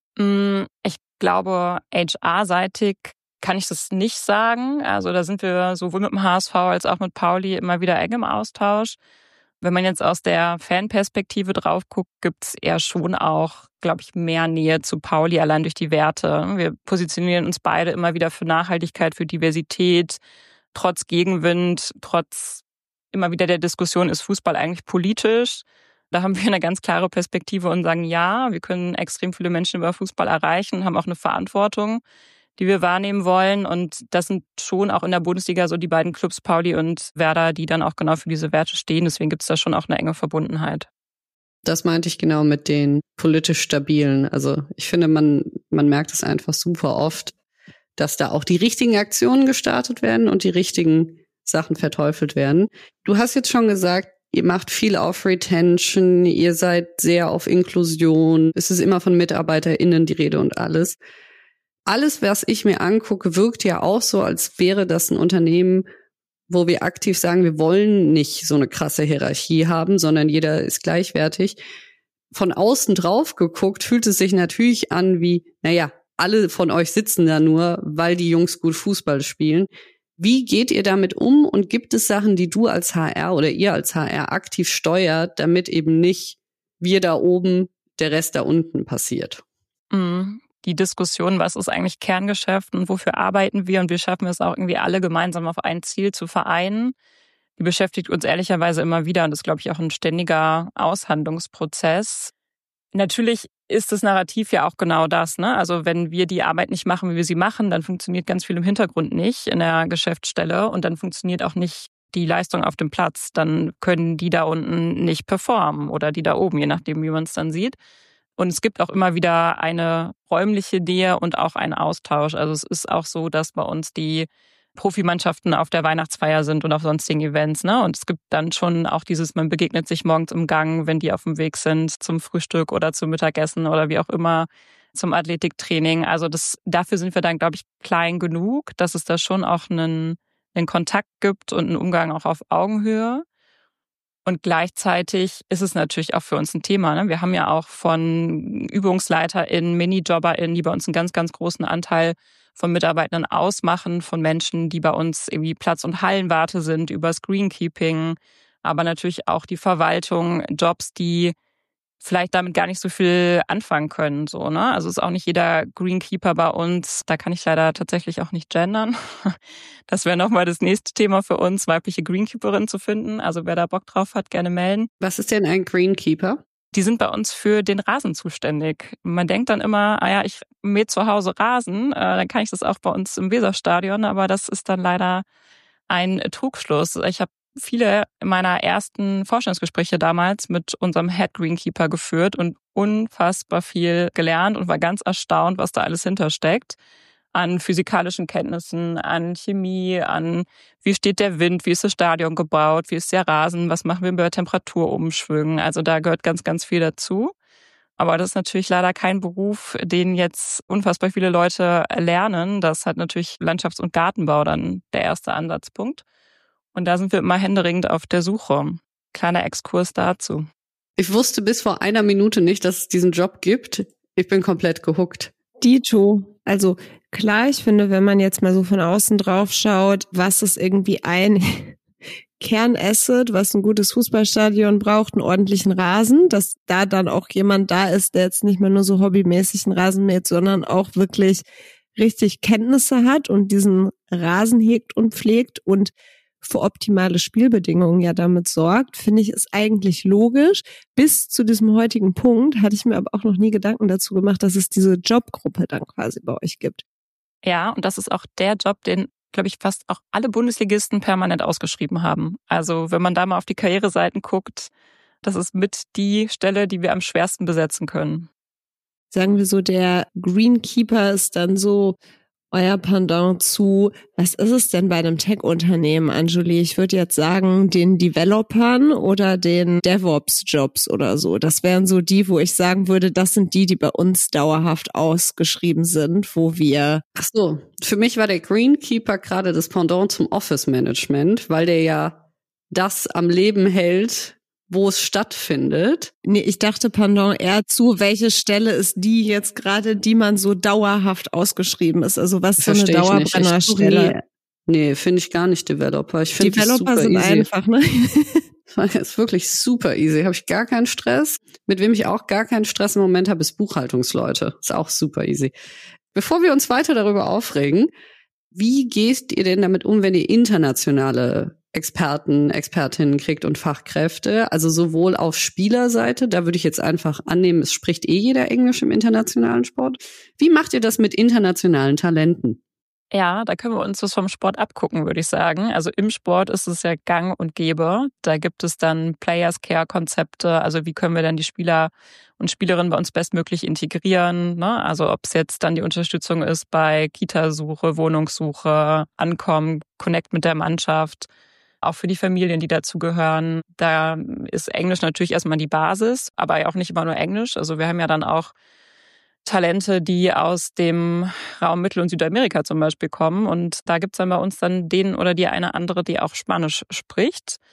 A: Ich glaube, HR-seitig kann ich das nicht sagen. Also da sind wir sowohl mit dem HSV als auch mit Pauli immer wieder eng im Austausch. Wenn man jetzt aus der Fanperspektive drauf guckt, gibt's eher schon auch, glaube ich, mehr Nähe zu Pauli, allein durch die Werte. Wir positionieren uns beide immer wieder für Nachhaltigkeit, für Diversität, trotz Gegenwind, trotz immer wieder der Diskussion, ist Fußball eigentlich politisch? Da haben wir eine ganz klare Perspektive und sagen, ja, wir können extrem viele Menschen über Fußball erreichen, haben auch eine Verantwortung, die wir wahrnehmen wollen. Und das sind schon auch in der Bundesliga so die beiden Clubs, Pauli und Werder, die dann auch genau für diese Werte stehen. Deswegen gibt es da schon auch eine enge Verbundenheit.
C: Das meinte ich genau mit den politisch Stabilen. Also ich finde, man merkt es einfach super oft, dass da auch die richtigen Aktionen gestartet werden und die richtigen Sachen verteufelt werden. Du hast jetzt schon gesagt, ihr macht viel auf Retention, ihr seid sehr auf Inklusion. Es ist immer von MitarbeiterInnen die Rede und alles. Alles, was ich mir angucke, wirkt ja auch so, als wäre das ein Unternehmen, wo wir aktiv sagen, wir wollen nicht so eine krasse Hierarchie haben, sondern jeder ist gleichwertig. Von außen drauf geguckt, fühlt es sich natürlich an wie, naja, alle von euch sitzen da nur, weil die Jungs gut Fußball spielen. Wie geht ihr damit um und gibt es Sachen, die du als HR oder ihr als HR aktiv steuert, damit eben nicht wir da oben, der Rest da unten passiert?
A: Die Diskussion, was ist eigentlich Kerngeschäft und wofür arbeiten wir und wie schaffen wir es auch irgendwie alle gemeinsam auf ein Ziel zu vereinen, die beschäftigt uns ehrlicherweise immer wieder und ist, glaube ich, auch ein ständiger Aushandlungsprozess. Natürlich ist das Narrativ ja auch genau das, ne? Also wenn wir die Arbeit nicht machen, wie wir sie machen, dann funktioniert ganz viel im Hintergrund nicht in der Geschäftsstelle und dann funktioniert auch nicht die Leistung auf dem Platz. Dann können die da unten nicht performen oder die da oben, je nachdem, wie man es dann sieht. Und es gibt auch immer wieder eine räumliche Nähe und auch einen Austausch. Also es ist auch so, dass bei uns die Profimannschaften auf der Weihnachtsfeier sind und auf sonstigen Events, ne? Und es gibt dann schon auch man begegnet sich morgens im Gang, wenn die auf dem Weg sind zum Frühstück oder zum Mittagessen oder wie auch immer, zum Athletiktraining. Also dafür sind wir dann, glaube ich, klein genug, dass es da schon auch einen Kontakt gibt und einen Umgang auch auf Augenhöhe. Und gleichzeitig ist es natürlich auch für uns ein Thema, ne? Wir haben ja auch von ÜbungsleiterInnen, MinijobberInnen, die bei uns einen ganz, ganz großen Anteil von Mitarbeitenden ausmachen, von Menschen, die bei uns irgendwie Platz- und Hallenwarte sind, über Greenkeeping, aber natürlich auch die Verwaltung, Jobs, die vielleicht damit gar nicht so viel anfangen können, so, ne? Also ist auch nicht jeder Greenkeeper bei uns. Da kann ich leider tatsächlich auch nicht gendern. Das wäre nochmal das nächste Thema für uns, weibliche Greenkeeperinnen zu finden. Also wer da Bock drauf hat, gerne melden.
C: Was ist denn ein Greenkeeper?
A: Die sind bei uns für den Rasen zuständig. Man denkt dann immer, ich mähe zu Hause Rasen, dann kann ich das auch bei uns im Weserstadion, aber das ist dann leider ein Trugschluss. Ich habe viele meiner ersten Vorstellungsgespräche damals mit unserem Head Greenkeeper geführt und unfassbar viel gelernt und war ganz erstaunt, was da alles hintersteckt. An physikalischen Kenntnissen, an Chemie, an wie steht der Wind, wie ist das Stadion gebaut, wie ist der Rasen, was machen wir bei Temperaturumschwüngen. Also da gehört ganz, ganz viel dazu. Aber das ist natürlich leider kein Beruf, den jetzt unfassbar viele Leute lernen. Das hat natürlich Landschafts- und Gartenbau dann der erste Ansatzpunkt. Und da sind wir immer händeringend auf der Suche. Kleiner Exkurs dazu.
C: Ich wusste bis vor einer Minute nicht, dass es diesen Job gibt. Ich bin komplett gehuckt.
B: Dito, also klar, ich finde, wenn man jetzt mal so von außen drauf schaut, was ist irgendwie ein Kernasset, was ein gutes Fußballstadion braucht, einen ordentlichen Rasen, dass da dann auch jemand da ist, der jetzt nicht mehr nur so hobbymäßig einen Rasen mäht, sondern auch wirklich richtig Kenntnisse hat und diesen Rasen hegt und pflegt und für optimale Spielbedingungen ja damit sorgt, finde ich, ist eigentlich logisch. Bis zu diesem heutigen Punkt hatte ich mir aber auch noch nie Gedanken dazu gemacht, dass es diese Jobgruppe dann quasi bei euch gibt.
A: Ja, und das ist auch der Job, den, glaube ich, fast auch alle Bundesligisten permanent ausgeschrieben haben. Also wenn man da mal auf die Karriereseiten guckt, das ist mit die Stelle, die wir am schwersten besetzen können.
B: Sagen wir so, der Greenkeeper ist dann so euer Pendant zu, was ist es denn bei einem Tech-Unternehmen, Anjuli? Ich würde jetzt sagen, den Developern oder den DevOps-Jobs oder so. Das wären so die, wo ich sagen würde, das sind die bei uns dauerhaft ausgeschrieben sind, wo wir...
C: Ach so, für mich war der Greenkeeper gerade das Pendant zum Office-Management, weil der ja das am Leben hält, wo es stattfindet.
B: Nee, ich dachte Pendant eher zu, welche Stelle ist die jetzt gerade, die man so dauerhaft ausgeschrieben ist? Also was für eine Dauerbrennerstelle?
C: Nee, finde ich gar nicht Developer. Ich finde
B: Developer sind easy. Einfach, ne?
C: Das ist wirklich super easy. Habe ich gar keinen Stress. Mit wem ich auch gar keinen Stress im Moment habe, ist Buchhaltungsleute. Ist auch super easy. Bevor wir uns weiter darüber aufregen, wie geht ihr denn damit um, wenn ihr internationale Experten, Expertinnen kriegt und Fachkräfte, also sowohl auf Spielerseite, da würde ich jetzt einfach annehmen, es spricht jeder Englisch im internationalen Sport. Wie macht ihr das mit internationalen Talenten?
A: Ja, da können wir uns was vom Sport abgucken, würde ich sagen. Also im Sport ist es ja gang und gäbe. Da gibt es dann Players-Care-Konzepte, also wie können wir dann die Spieler und Spielerinnen bei uns bestmöglich integrieren, ne? Also ob es jetzt dann die Unterstützung ist bei Kitasuche, Wohnungssuche, Ankommen, Connect mit der Mannschaft, auch für die Familien, die dazugehören. Da ist Englisch natürlich erstmal die Basis, aber auch nicht immer nur Englisch. Also wir haben ja dann auch Talente, die aus dem Raum Mittel- und Südamerika zum Beispiel kommen. Und da gibt's dann bei uns dann den oder die eine andere, die auch Spanisch spricht.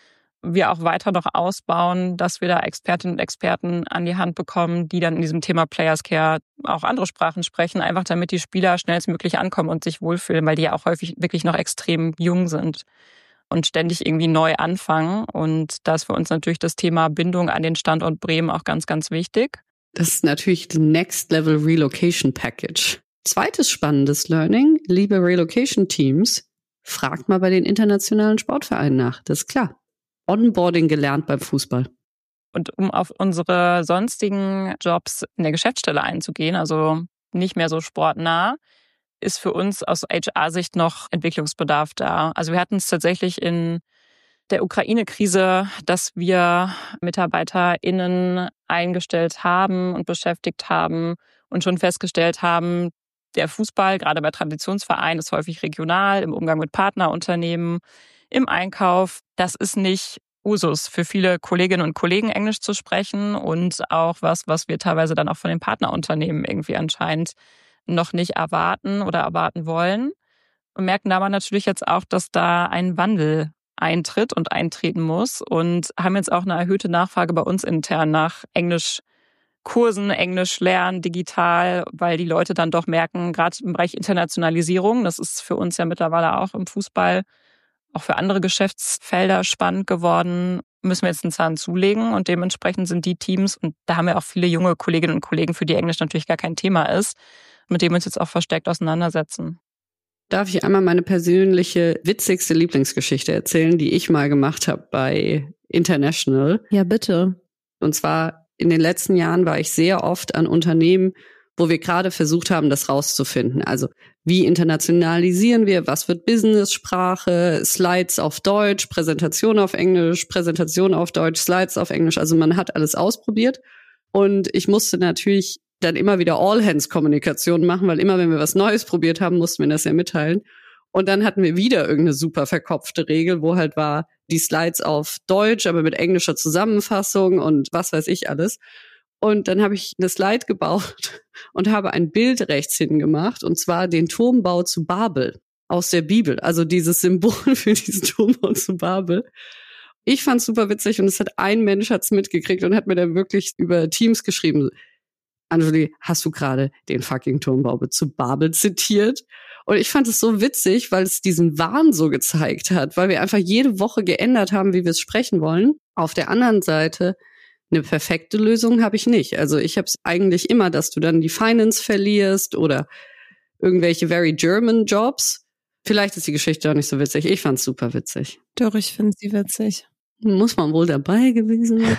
A: wir auch weiter noch ausbauen, dass wir da Expertinnen und Experten an die Hand bekommen, die dann in diesem Thema Players Care auch andere Sprachen sprechen, einfach damit die Spieler schnellstmöglich ankommen und sich wohlfühlen, weil die ja auch häufig wirklich noch extrem jung sind und ständig irgendwie neu anfangen. Und da ist für uns natürlich das Thema Bindung an den Standort Bremen auch ganz, ganz wichtig.
C: Das ist natürlich the Next Level Relocation Package. Zweites spannendes Learning, liebe Relocation-Teams, fragt mal bei den internationalen Sportvereinen nach, das ist klar. Onboarding gelernt beim Fußball.
A: Und um auf unsere sonstigen Jobs in der Geschäftsstelle einzugehen, also nicht mehr so sportnah, ist für uns aus HR-Sicht noch Entwicklungsbedarf da. Also wir hatten es tatsächlich in der Ukraine-Krise, dass wir MitarbeiterInnen eingestellt haben und beschäftigt haben und schon festgestellt haben, der Fußball, gerade bei Traditionsvereinen, ist häufig regional, im Umgang mit Partnerunternehmen, im Einkauf. Das ist nicht Usus für viele Kolleginnen und Kollegen, Englisch zu sprechen und auch was wir teilweise dann auch von den Partnerunternehmen irgendwie anscheinend noch nicht erwarten oder erwarten wollen. Und merken da aber natürlich jetzt auch, dass da ein Wandel eintritt und eintreten muss und haben jetzt auch eine erhöhte Nachfrage bei uns intern nach Englischkursen, Englisch lernen, digital, weil die Leute dann doch merken, gerade im Bereich Internationalisierung, das ist für uns ja mittlerweile auch im Fußball, auch für andere Geschäftsfelder spannend geworden, müssen wir jetzt einen Zahn zulegen und dementsprechend sind die Teams, und da haben wir auch viele junge Kolleginnen und Kollegen, für die Englisch natürlich gar kein Thema ist, mit dem wir uns jetzt auch verstärkt auseinandersetzen.
C: Darf ich einmal meine persönliche, witzigste Lieblingsgeschichte erzählen, die ich mal gemacht habe bei International?
B: Ja, bitte.
C: Und zwar in den letzten Jahren war ich sehr oft an Unternehmen, wo wir gerade versucht haben, das rauszufinden. Also wie internationalisieren wir, was wird Business-Sprache, Slides auf Deutsch, Präsentation auf Englisch, Präsentation auf Deutsch, Slides auf Englisch. Also man hat alles ausprobiert. Und ich musste natürlich dann immer wieder All-Hands-Kommunikation machen, weil immer, wenn wir was Neues probiert haben, mussten wir das ja mitteilen. Und dann hatten wir wieder irgendeine super verkopfte Regel, wo halt war, die Slides auf Deutsch, aber mit englischer Zusammenfassung und was weiß ich alles. Und dann habe ich eine Slide gebaut und habe ein Bild rechts hin gemacht, und zwar den Turmbau zu Babel aus der Bibel. Also dieses Symbol für diesen Turmbau zu Babel. Ich fand's super witzig und ein Mensch hat's mitgekriegt und hat mir dann wirklich über Teams geschrieben, Anjali, hast du gerade den fucking Turmbau zu Babel zitiert? Und ich fand es so witzig, weil es diesen Wahn so gezeigt hat, weil wir einfach jede Woche geändert haben, wie wir es sprechen wollen. Auf der anderen Seite, eine perfekte Lösung habe ich nicht. Also ich habe es eigentlich immer, dass du dann die Finance verlierst oder irgendwelche very German Jobs. Vielleicht ist die Geschichte auch nicht so witzig. Ich fand es super witzig.
B: Doch, ich finde sie witzig.
C: Muss man wohl dabei gewesen sein.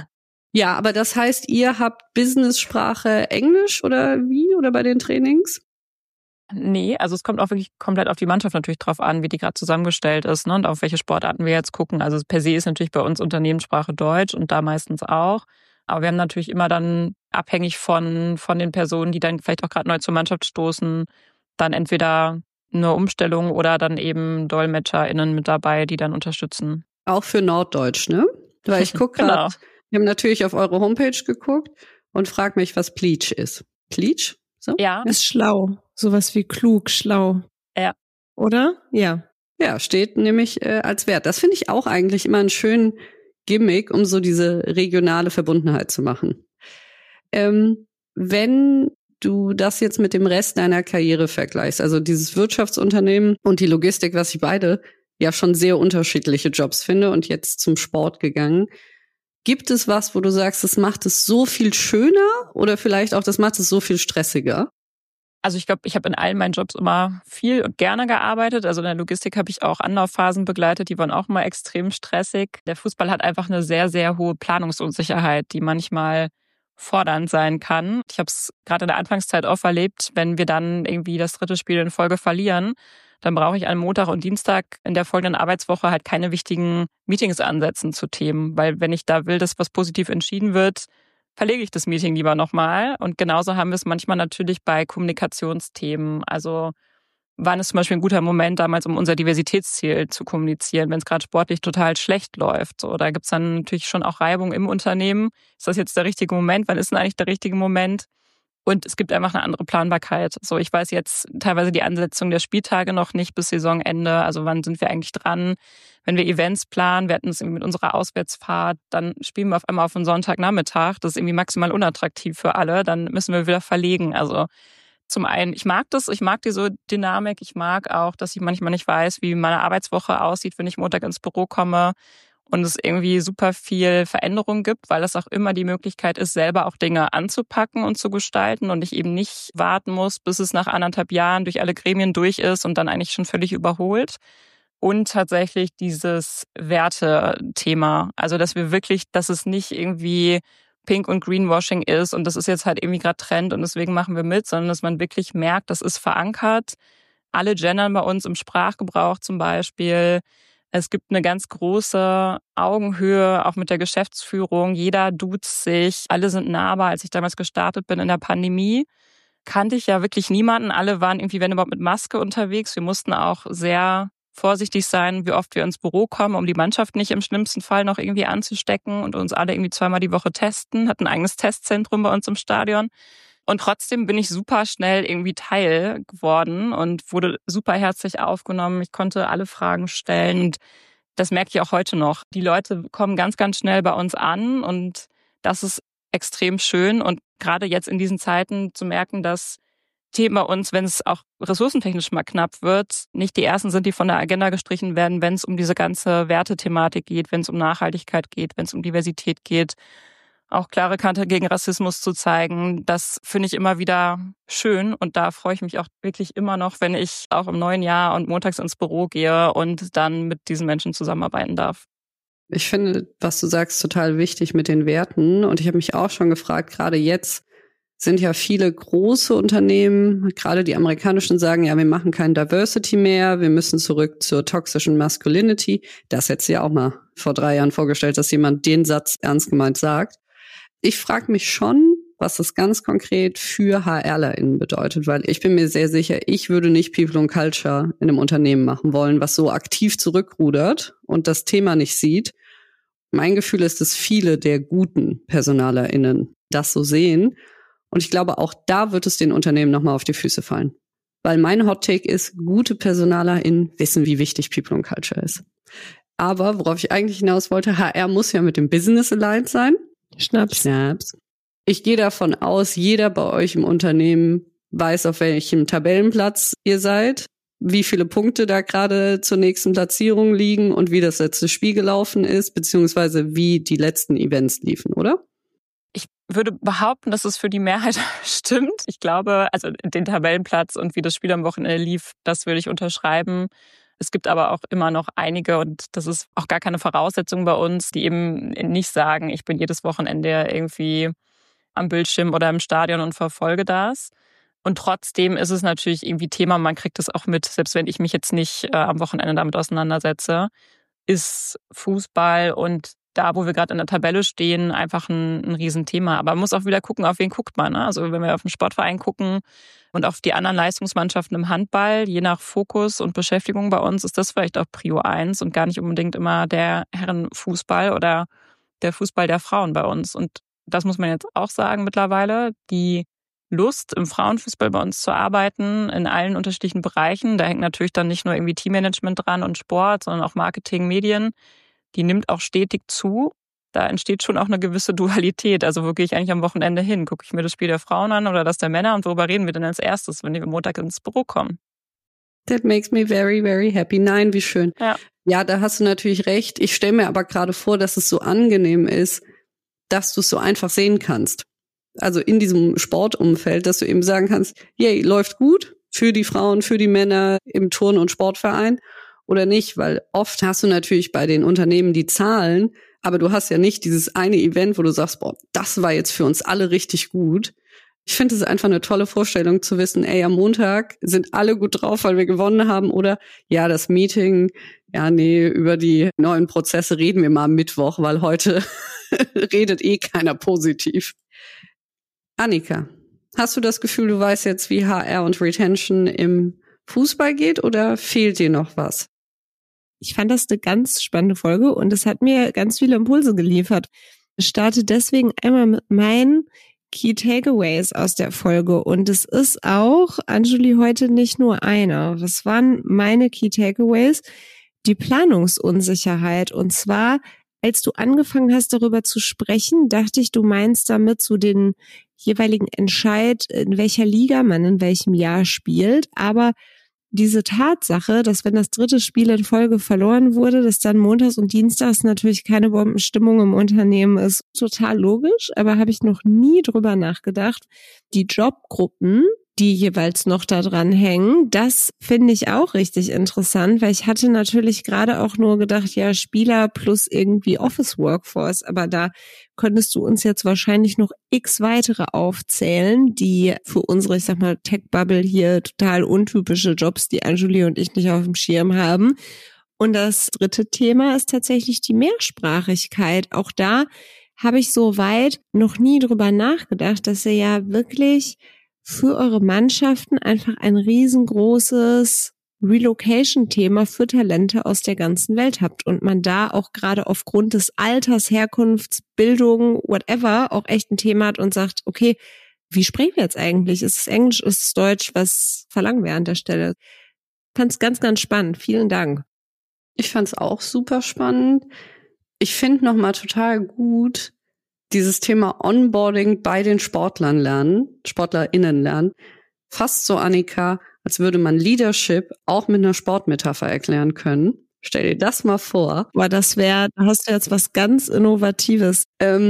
C: Ja, aber das heißt, ihr habt Business-Sprache Englisch oder wie? Oder bei den Trainings?
A: Nee, also es kommt auch wirklich komplett auf die Mannschaft natürlich drauf an, wie die gerade zusammengestellt ist, ne, und auf welche Sportarten wir jetzt gucken. Also per se ist natürlich bei uns Unternehmenssprache Deutsch und da meistens auch. Aber wir haben natürlich immer dann abhängig von den Personen, die dann vielleicht auch gerade neu zur Mannschaft stoßen, dann entweder eine Umstellung oder dann eben DolmetscherInnen mit dabei, die dann unterstützen.
C: Auch für Norddeutsch, ne? Weil ich gucke gerade,
A: Genau.
C: Wir haben natürlich auf eure Homepage geguckt und frag mich, was Pleach ist. Pleach? So?
A: Ja.
B: Ist schlau. Sowas wie klug, schlau.
A: Ja.
B: Oder? Ja.
C: Ja, steht nämlich als Wert. Das finde ich auch eigentlich immer einen schönen Gimmick, um so diese regionale Verbundenheit zu machen. Wenn du das jetzt mit dem Rest deiner Karriere vergleichst, also dieses Wirtschaftsunternehmen und die Logistik, was ich beide ja schon sehr unterschiedliche Jobs finde und jetzt zum Sport gegangen, gibt es was, wo du sagst, das macht es so viel schöner oder vielleicht auch, das macht es so viel stressiger?
A: Also ich glaube, ich habe in allen meinen Jobs immer viel und gerne gearbeitet. Also in der Logistik habe ich auch Anlaufphasen begleitet, die waren auch immer extrem stressig. Der Fußball hat einfach eine sehr, sehr hohe Planungsunsicherheit, die manchmal fordernd sein kann. Ich habe es gerade in der Anfangszeit oft erlebt, wenn wir dann irgendwie das 3. Spiel in Folge verlieren, dann brauche ich an Montag und Dienstag in der folgenden Arbeitswoche halt keine wichtigen Meetings ansetzen zu Themen. Weil wenn ich da will, dass was positiv entschieden wird, verlege ich das Meeting lieber nochmal. Und genauso haben wir es manchmal natürlich bei Kommunikationsthemen. Also wann ist zum Beispiel ein guter Moment damals, um unser Diversitätsziel zu kommunizieren, wenn es gerade sportlich total schlecht läuft. So, da gibt es dann natürlich schon auch Reibung im Unternehmen. Ist das jetzt der richtige Moment? Wann ist denn eigentlich der richtige Moment? Und es gibt einfach eine andere Planbarkeit. So, ich weiß jetzt teilweise die Ansetzung der Spieltage noch nicht bis Saisonende. Also wann sind wir eigentlich dran? Wenn wir Events planen, wir hatten es irgendwie mit unserer Auswärtsfahrt, dann spielen wir auf einmal auf einen Sonntagnachmittag. Das ist irgendwie maximal unattraktiv für alle. Dann müssen wir wieder verlegen. Also zum einen, ich mag das, ich mag diese Dynamik. Ich mag auch, dass ich manchmal nicht weiß, wie meine Arbeitswoche aussieht, wenn ich Montag ins Büro komme. Und es irgendwie super viel Veränderung gibt, weil es auch immer die Möglichkeit ist, selber auch Dinge anzupacken und zu gestalten und ich eben nicht warten muss, bis es nach 1,5 Jahren durch alle Gremien durch ist und dann eigentlich schon völlig überholt. Und tatsächlich dieses Werte-Thema, also dass es nicht irgendwie Pink und Greenwashing ist und das ist jetzt halt irgendwie gerade Trend und deswegen machen wir mit, sondern dass man wirklich merkt, das ist verankert. Alle gendern bei uns im Sprachgebrauch zum Beispiel. Es gibt eine ganz große Augenhöhe, auch mit der Geschäftsführung. Jeder duzt sich, alle sind nahbar. Als ich damals gestartet bin in der Pandemie, kannte ich ja wirklich niemanden. Alle waren irgendwie, wenn überhaupt, mit Maske unterwegs. Wir mussten auch sehr vorsichtig sein, wie oft wir ins Büro kommen, um die Mannschaft nicht im schlimmsten Fall noch irgendwie anzustecken und uns alle irgendwie 2-mal die Woche testen. Hatten ein eigenes Testzentrum bei uns im Stadion. Und trotzdem bin ich super schnell irgendwie Teil geworden und wurde super herzlich aufgenommen. Ich konnte alle Fragen stellen und das merke ich auch heute noch. Die Leute kommen ganz, ganz schnell bei uns an und das ist extrem schön. Und gerade jetzt in diesen Zeiten zu merken, dass Themen bei uns, wenn es auch ressourcentechnisch mal knapp wird, nicht die ersten sind, die von der Agenda gestrichen werden, wenn es um diese ganze Wertethematik geht, wenn es um Nachhaltigkeit geht, wenn es um Diversität geht. Auch klare Kante gegen Rassismus zu zeigen, das finde ich immer wieder schön und da freue ich mich auch wirklich immer noch, wenn ich auch im neuen Jahr und montags ins Büro gehe und dann mit diesen Menschen zusammenarbeiten darf.
C: Ich finde, was du sagst, total wichtig mit den Werten und ich habe mich auch schon gefragt, gerade jetzt sind ja viele große Unternehmen, gerade die amerikanischen, sagen, ja, wir machen kein Diversity mehr, wir müssen zurück zur toxischen Masculinity. Das hätte sie ja auch mal vor 3 Jahren vorgestellt, dass jemand den Satz ernst gemeint sagt. Ich frage mich schon, was das ganz konkret für HRlerInnen bedeutet, weil ich bin mir sehr sicher, ich würde nicht People and Culture in einem Unternehmen machen wollen, was so aktiv zurückrudert und das Thema nicht sieht. Mein Gefühl ist, dass viele der guten PersonalerInnen das so sehen. Und ich glaube, auch da wird es den Unternehmen nochmal auf die Füße fallen. Weil mein Hot Take ist, gute PersonalerInnen wissen, wie wichtig People and Culture ist. Aber worauf ich eigentlich hinaus wollte, HR muss ja mit dem Business aligned sein.
B: Schnaps.
C: Ich gehe davon aus, jeder bei euch im Unternehmen weiß, auf welchem Tabellenplatz ihr seid, wie viele Punkte da gerade zur nächsten Platzierung liegen und wie das letzte Spiel gelaufen ist, beziehungsweise wie die letzten Events liefen, oder?
A: Ich würde behaupten, dass es für die Mehrheit stimmt. Ich glaube, also den Tabellenplatz und wie das Spiel am Wochenende lief, das würde ich unterschreiben. Es gibt aber auch immer noch einige, und das ist auch gar keine Voraussetzung bei uns, die eben nicht sagen, ich bin jedes Wochenende irgendwie am Bildschirm oder im Stadion und verfolge das. Und trotzdem ist es natürlich irgendwie Thema, man kriegt es auch mit, selbst wenn ich mich jetzt nicht am Wochenende damit auseinandersetze, ist Fußball und da, wo wir gerade in der Tabelle stehen, einfach ein Riesenthema. Aber man muss auch wieder gucken, auf wen guckt man. Ne? Also wenn wir auf den Sportverein gucken und auf die anderen Leistungsmannschaften im Handball, je nach Fokus und Beschäftigung bei uns, ist das vielleicht auch Prio 1 und gar nicht unbedingt immer der Herrenfußball oder der Fußball der Frauen bei uns. Und das muss man jetzt auch sagen mittlerweile, die Lust im Frauenfußball bei uns zu arbeiten in allen unterschiedlichen Bereichen, da hängt natürlich dann nicht nur irgendwie Teammanagement dran und Sport, sondern auch Marketing, Medien, die nimmt auch stetig zu. Da entsteht schon auch eine gewisse Dualität. Also wo gehe ich eigentlich am Wochenende hin? Gucke ich mir das Spiel der Frauen an oder das der Männer? Und worüber reden wir denn als erstes, wenn wir Montag ins Büro kommen?
C: That makes me very, very happy. Nein, wie schön.
A: Ja,
C: da hast du natürlich recht. Ich stelle mir aber gerade vor, dass es so angenehm ist, dass du es so einfach sehen kannst. Also in diesem Sportumfeld, dass du eben sagen kannst, yay, läuft gut für die Frauen, für die Männer im Turn- und Sportverein oder nicht, weil oft hast du natürlich bei den Unternehmen die Zahlen, aber du hast ja nicht dieses eine Event, wo du sagst, boah, das war jetzt für uns alle richtig gut. Ich finde es einfach eine tolle Vorstellung zu wissen, ey, am Montag sind alle gut drauf, weil wir gewonnen haben oder ja, das Meeting, ja, nee, über die neuen Prozesse reden wir mal am Mittwoch, weil heute redet eh keiner positiv. Annika, hast du das Gefühl, du weißt jetzt, wie HR und Retention im Fußball geht oder fehlt dir noch was?
B: Ich fand das eine ganz spannende Folge und es hat mir ganz viele Impulse geliefert. Ich starte deswegen einmal mit meinen Key Takeaways aus der Folge und es ist auch, Anjuli, heute nicht nur einer. Was waren meine Key Takeaways? Die Planungsunsicherheit und zwar, als du angefangen hast, darüber zu sprechen, dachte ich, du meinst damit so den jeweiligen Entscheid, in welcher Liga man in welchem Jahr spielt. Aber diese Tatsache, dass wenn das 3. Spiel in Folge verloren wurde, dass dann montags und dienstags natürlich keine Bombenstimmung im Unternehmen ist, total logisch. Aber habe ich noch nie drüber nachgedacht. Die Jobgruppen, die jeweils noch da dran hängen, das finde ich auch richtig interessant, weil ich hatte natürlich gerade auch nur gedacht, ja, Spieler plus irgendwie Office Workforce, aber da könntest du uns jetzt wahrscheinlich noch x weitere aufzählen, die für unsere, ich sag mal, Tech-Bubble hier total untypische Jobs, die Anjuli und ich nicht auf dem Schirm haben. Und das 3. Thema ist tatsächlich die Mehrsprachigkeit. Auch da habe ich so weit noch nie drüber nachgedacht, dass ihr ja wirklich für eure Mannschaften einfach ein riesengroßes Relocation-Thema für Talente aus der ganzen Welt habt und man da auch gerade aufgrund des Alters, Herkunfts, Bildung, whatever, auch echt ein Thema hat und sagt, okay, wie sprechen wir jetzt eigentlich? Ist es Englisch, ist es Deutsch? Was verlangen wir an der Stelle? Ich fand's ganz, ganz spannend. Vielen Dank.
C: Ich fand's auch super spannend. Ich finde nochmal total gut, dieses Thema Onboarding bei den SportlerInnen lernen. Fast so, Annika, als würde man Leadership auch mit einer Sportmetapher erklären können. Stell dir das mal vor.
B: Aber da hast du jetzt was ganz Innovatives.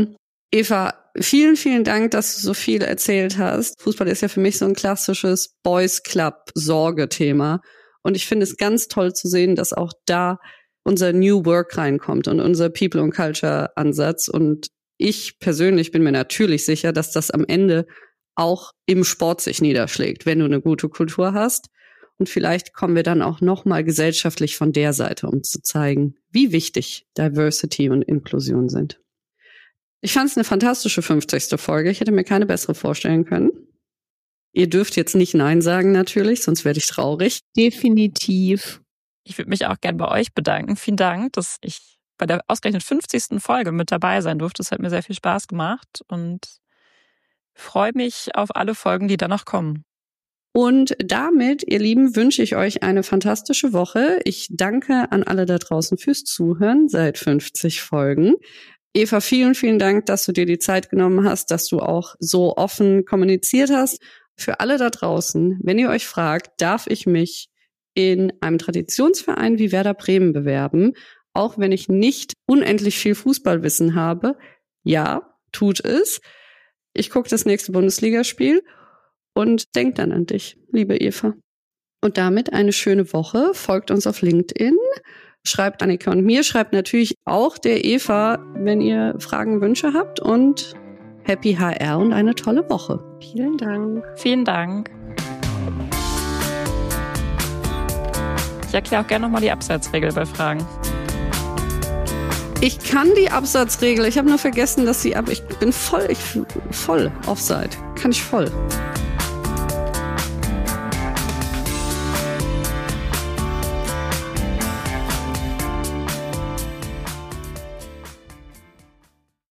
C: Eva, vielen, vielen Dank, dass du so viel erzählt hast. Fußball ist ja für mich so ein klassisches Boys Club Sorge-Thema. Und ich finde es ganz toll zu sehen, dass auch da unser New Work reinkommt und unser People and Culture Ansatz. Und ich persönlich bin mir natürlich sicher, dass das am Ende auch im Sport sich niederschlägt, wenn du eine gute Kultur hast. Und vielleicht kommen wir dann auch nochmal gesellschaftlich von der Seite, um zu zeigen, wie wichtig Diversity und Inklusion sind. Ich fand es eine fantastische 50. Folge. Ich hätte mir keine bessere vorstellen können. Ihr dürft jetzt nicht Nein sagen natürlich, sonst werde ich traurig.
B: Definitiv.
A: Ich würde mich auch gern bei euch bedanken. Vielen Dank, dass ich bei der ausgerechnet 50. Folge mit dabei sein durfte. Es hat mir sehr viel Spaß gemacht und freue mich auf alle Folgen, die danach kommen.
C: Und damit, ihr Lieben, wünsche ich euch eine fantastische Woche. Ich danke an alle da draußen fürs Zuhören seit 50 Folgen. Eva, vielen, vielen Dank, dass du dir die Zeit genommen hast, dass du auch so offen kommuniziert hast. Für alle da draußen, wenn ihr euch fragt, darf ich mich in einem Traditionsverein wie Werder Bremen bewerben, auch wenn ich nicht unendlich viel Fußballwissen habe? Ja, tut es. Ich gucke das nächste Bundesligaspiel und denk dann an dich, liebe Eva. Und damit eine schöne Woche. Folgt uns auf LinkedIn. Schreibt Annika und mir. Schreibt natürlich auch der Eva, wenn ihr Fragen, Wünsche habt. Und Happy HR und eine tolle Woche.
B: Vielen Dank.
A: Vielen Dank. Ich erkläre auch gerne nochmal die Abseitsregel bei Fragen.
C: Ich kann die Absatzregel. Ich habe nur vergessen, dass ich bin voll Offside. Kann ich voll.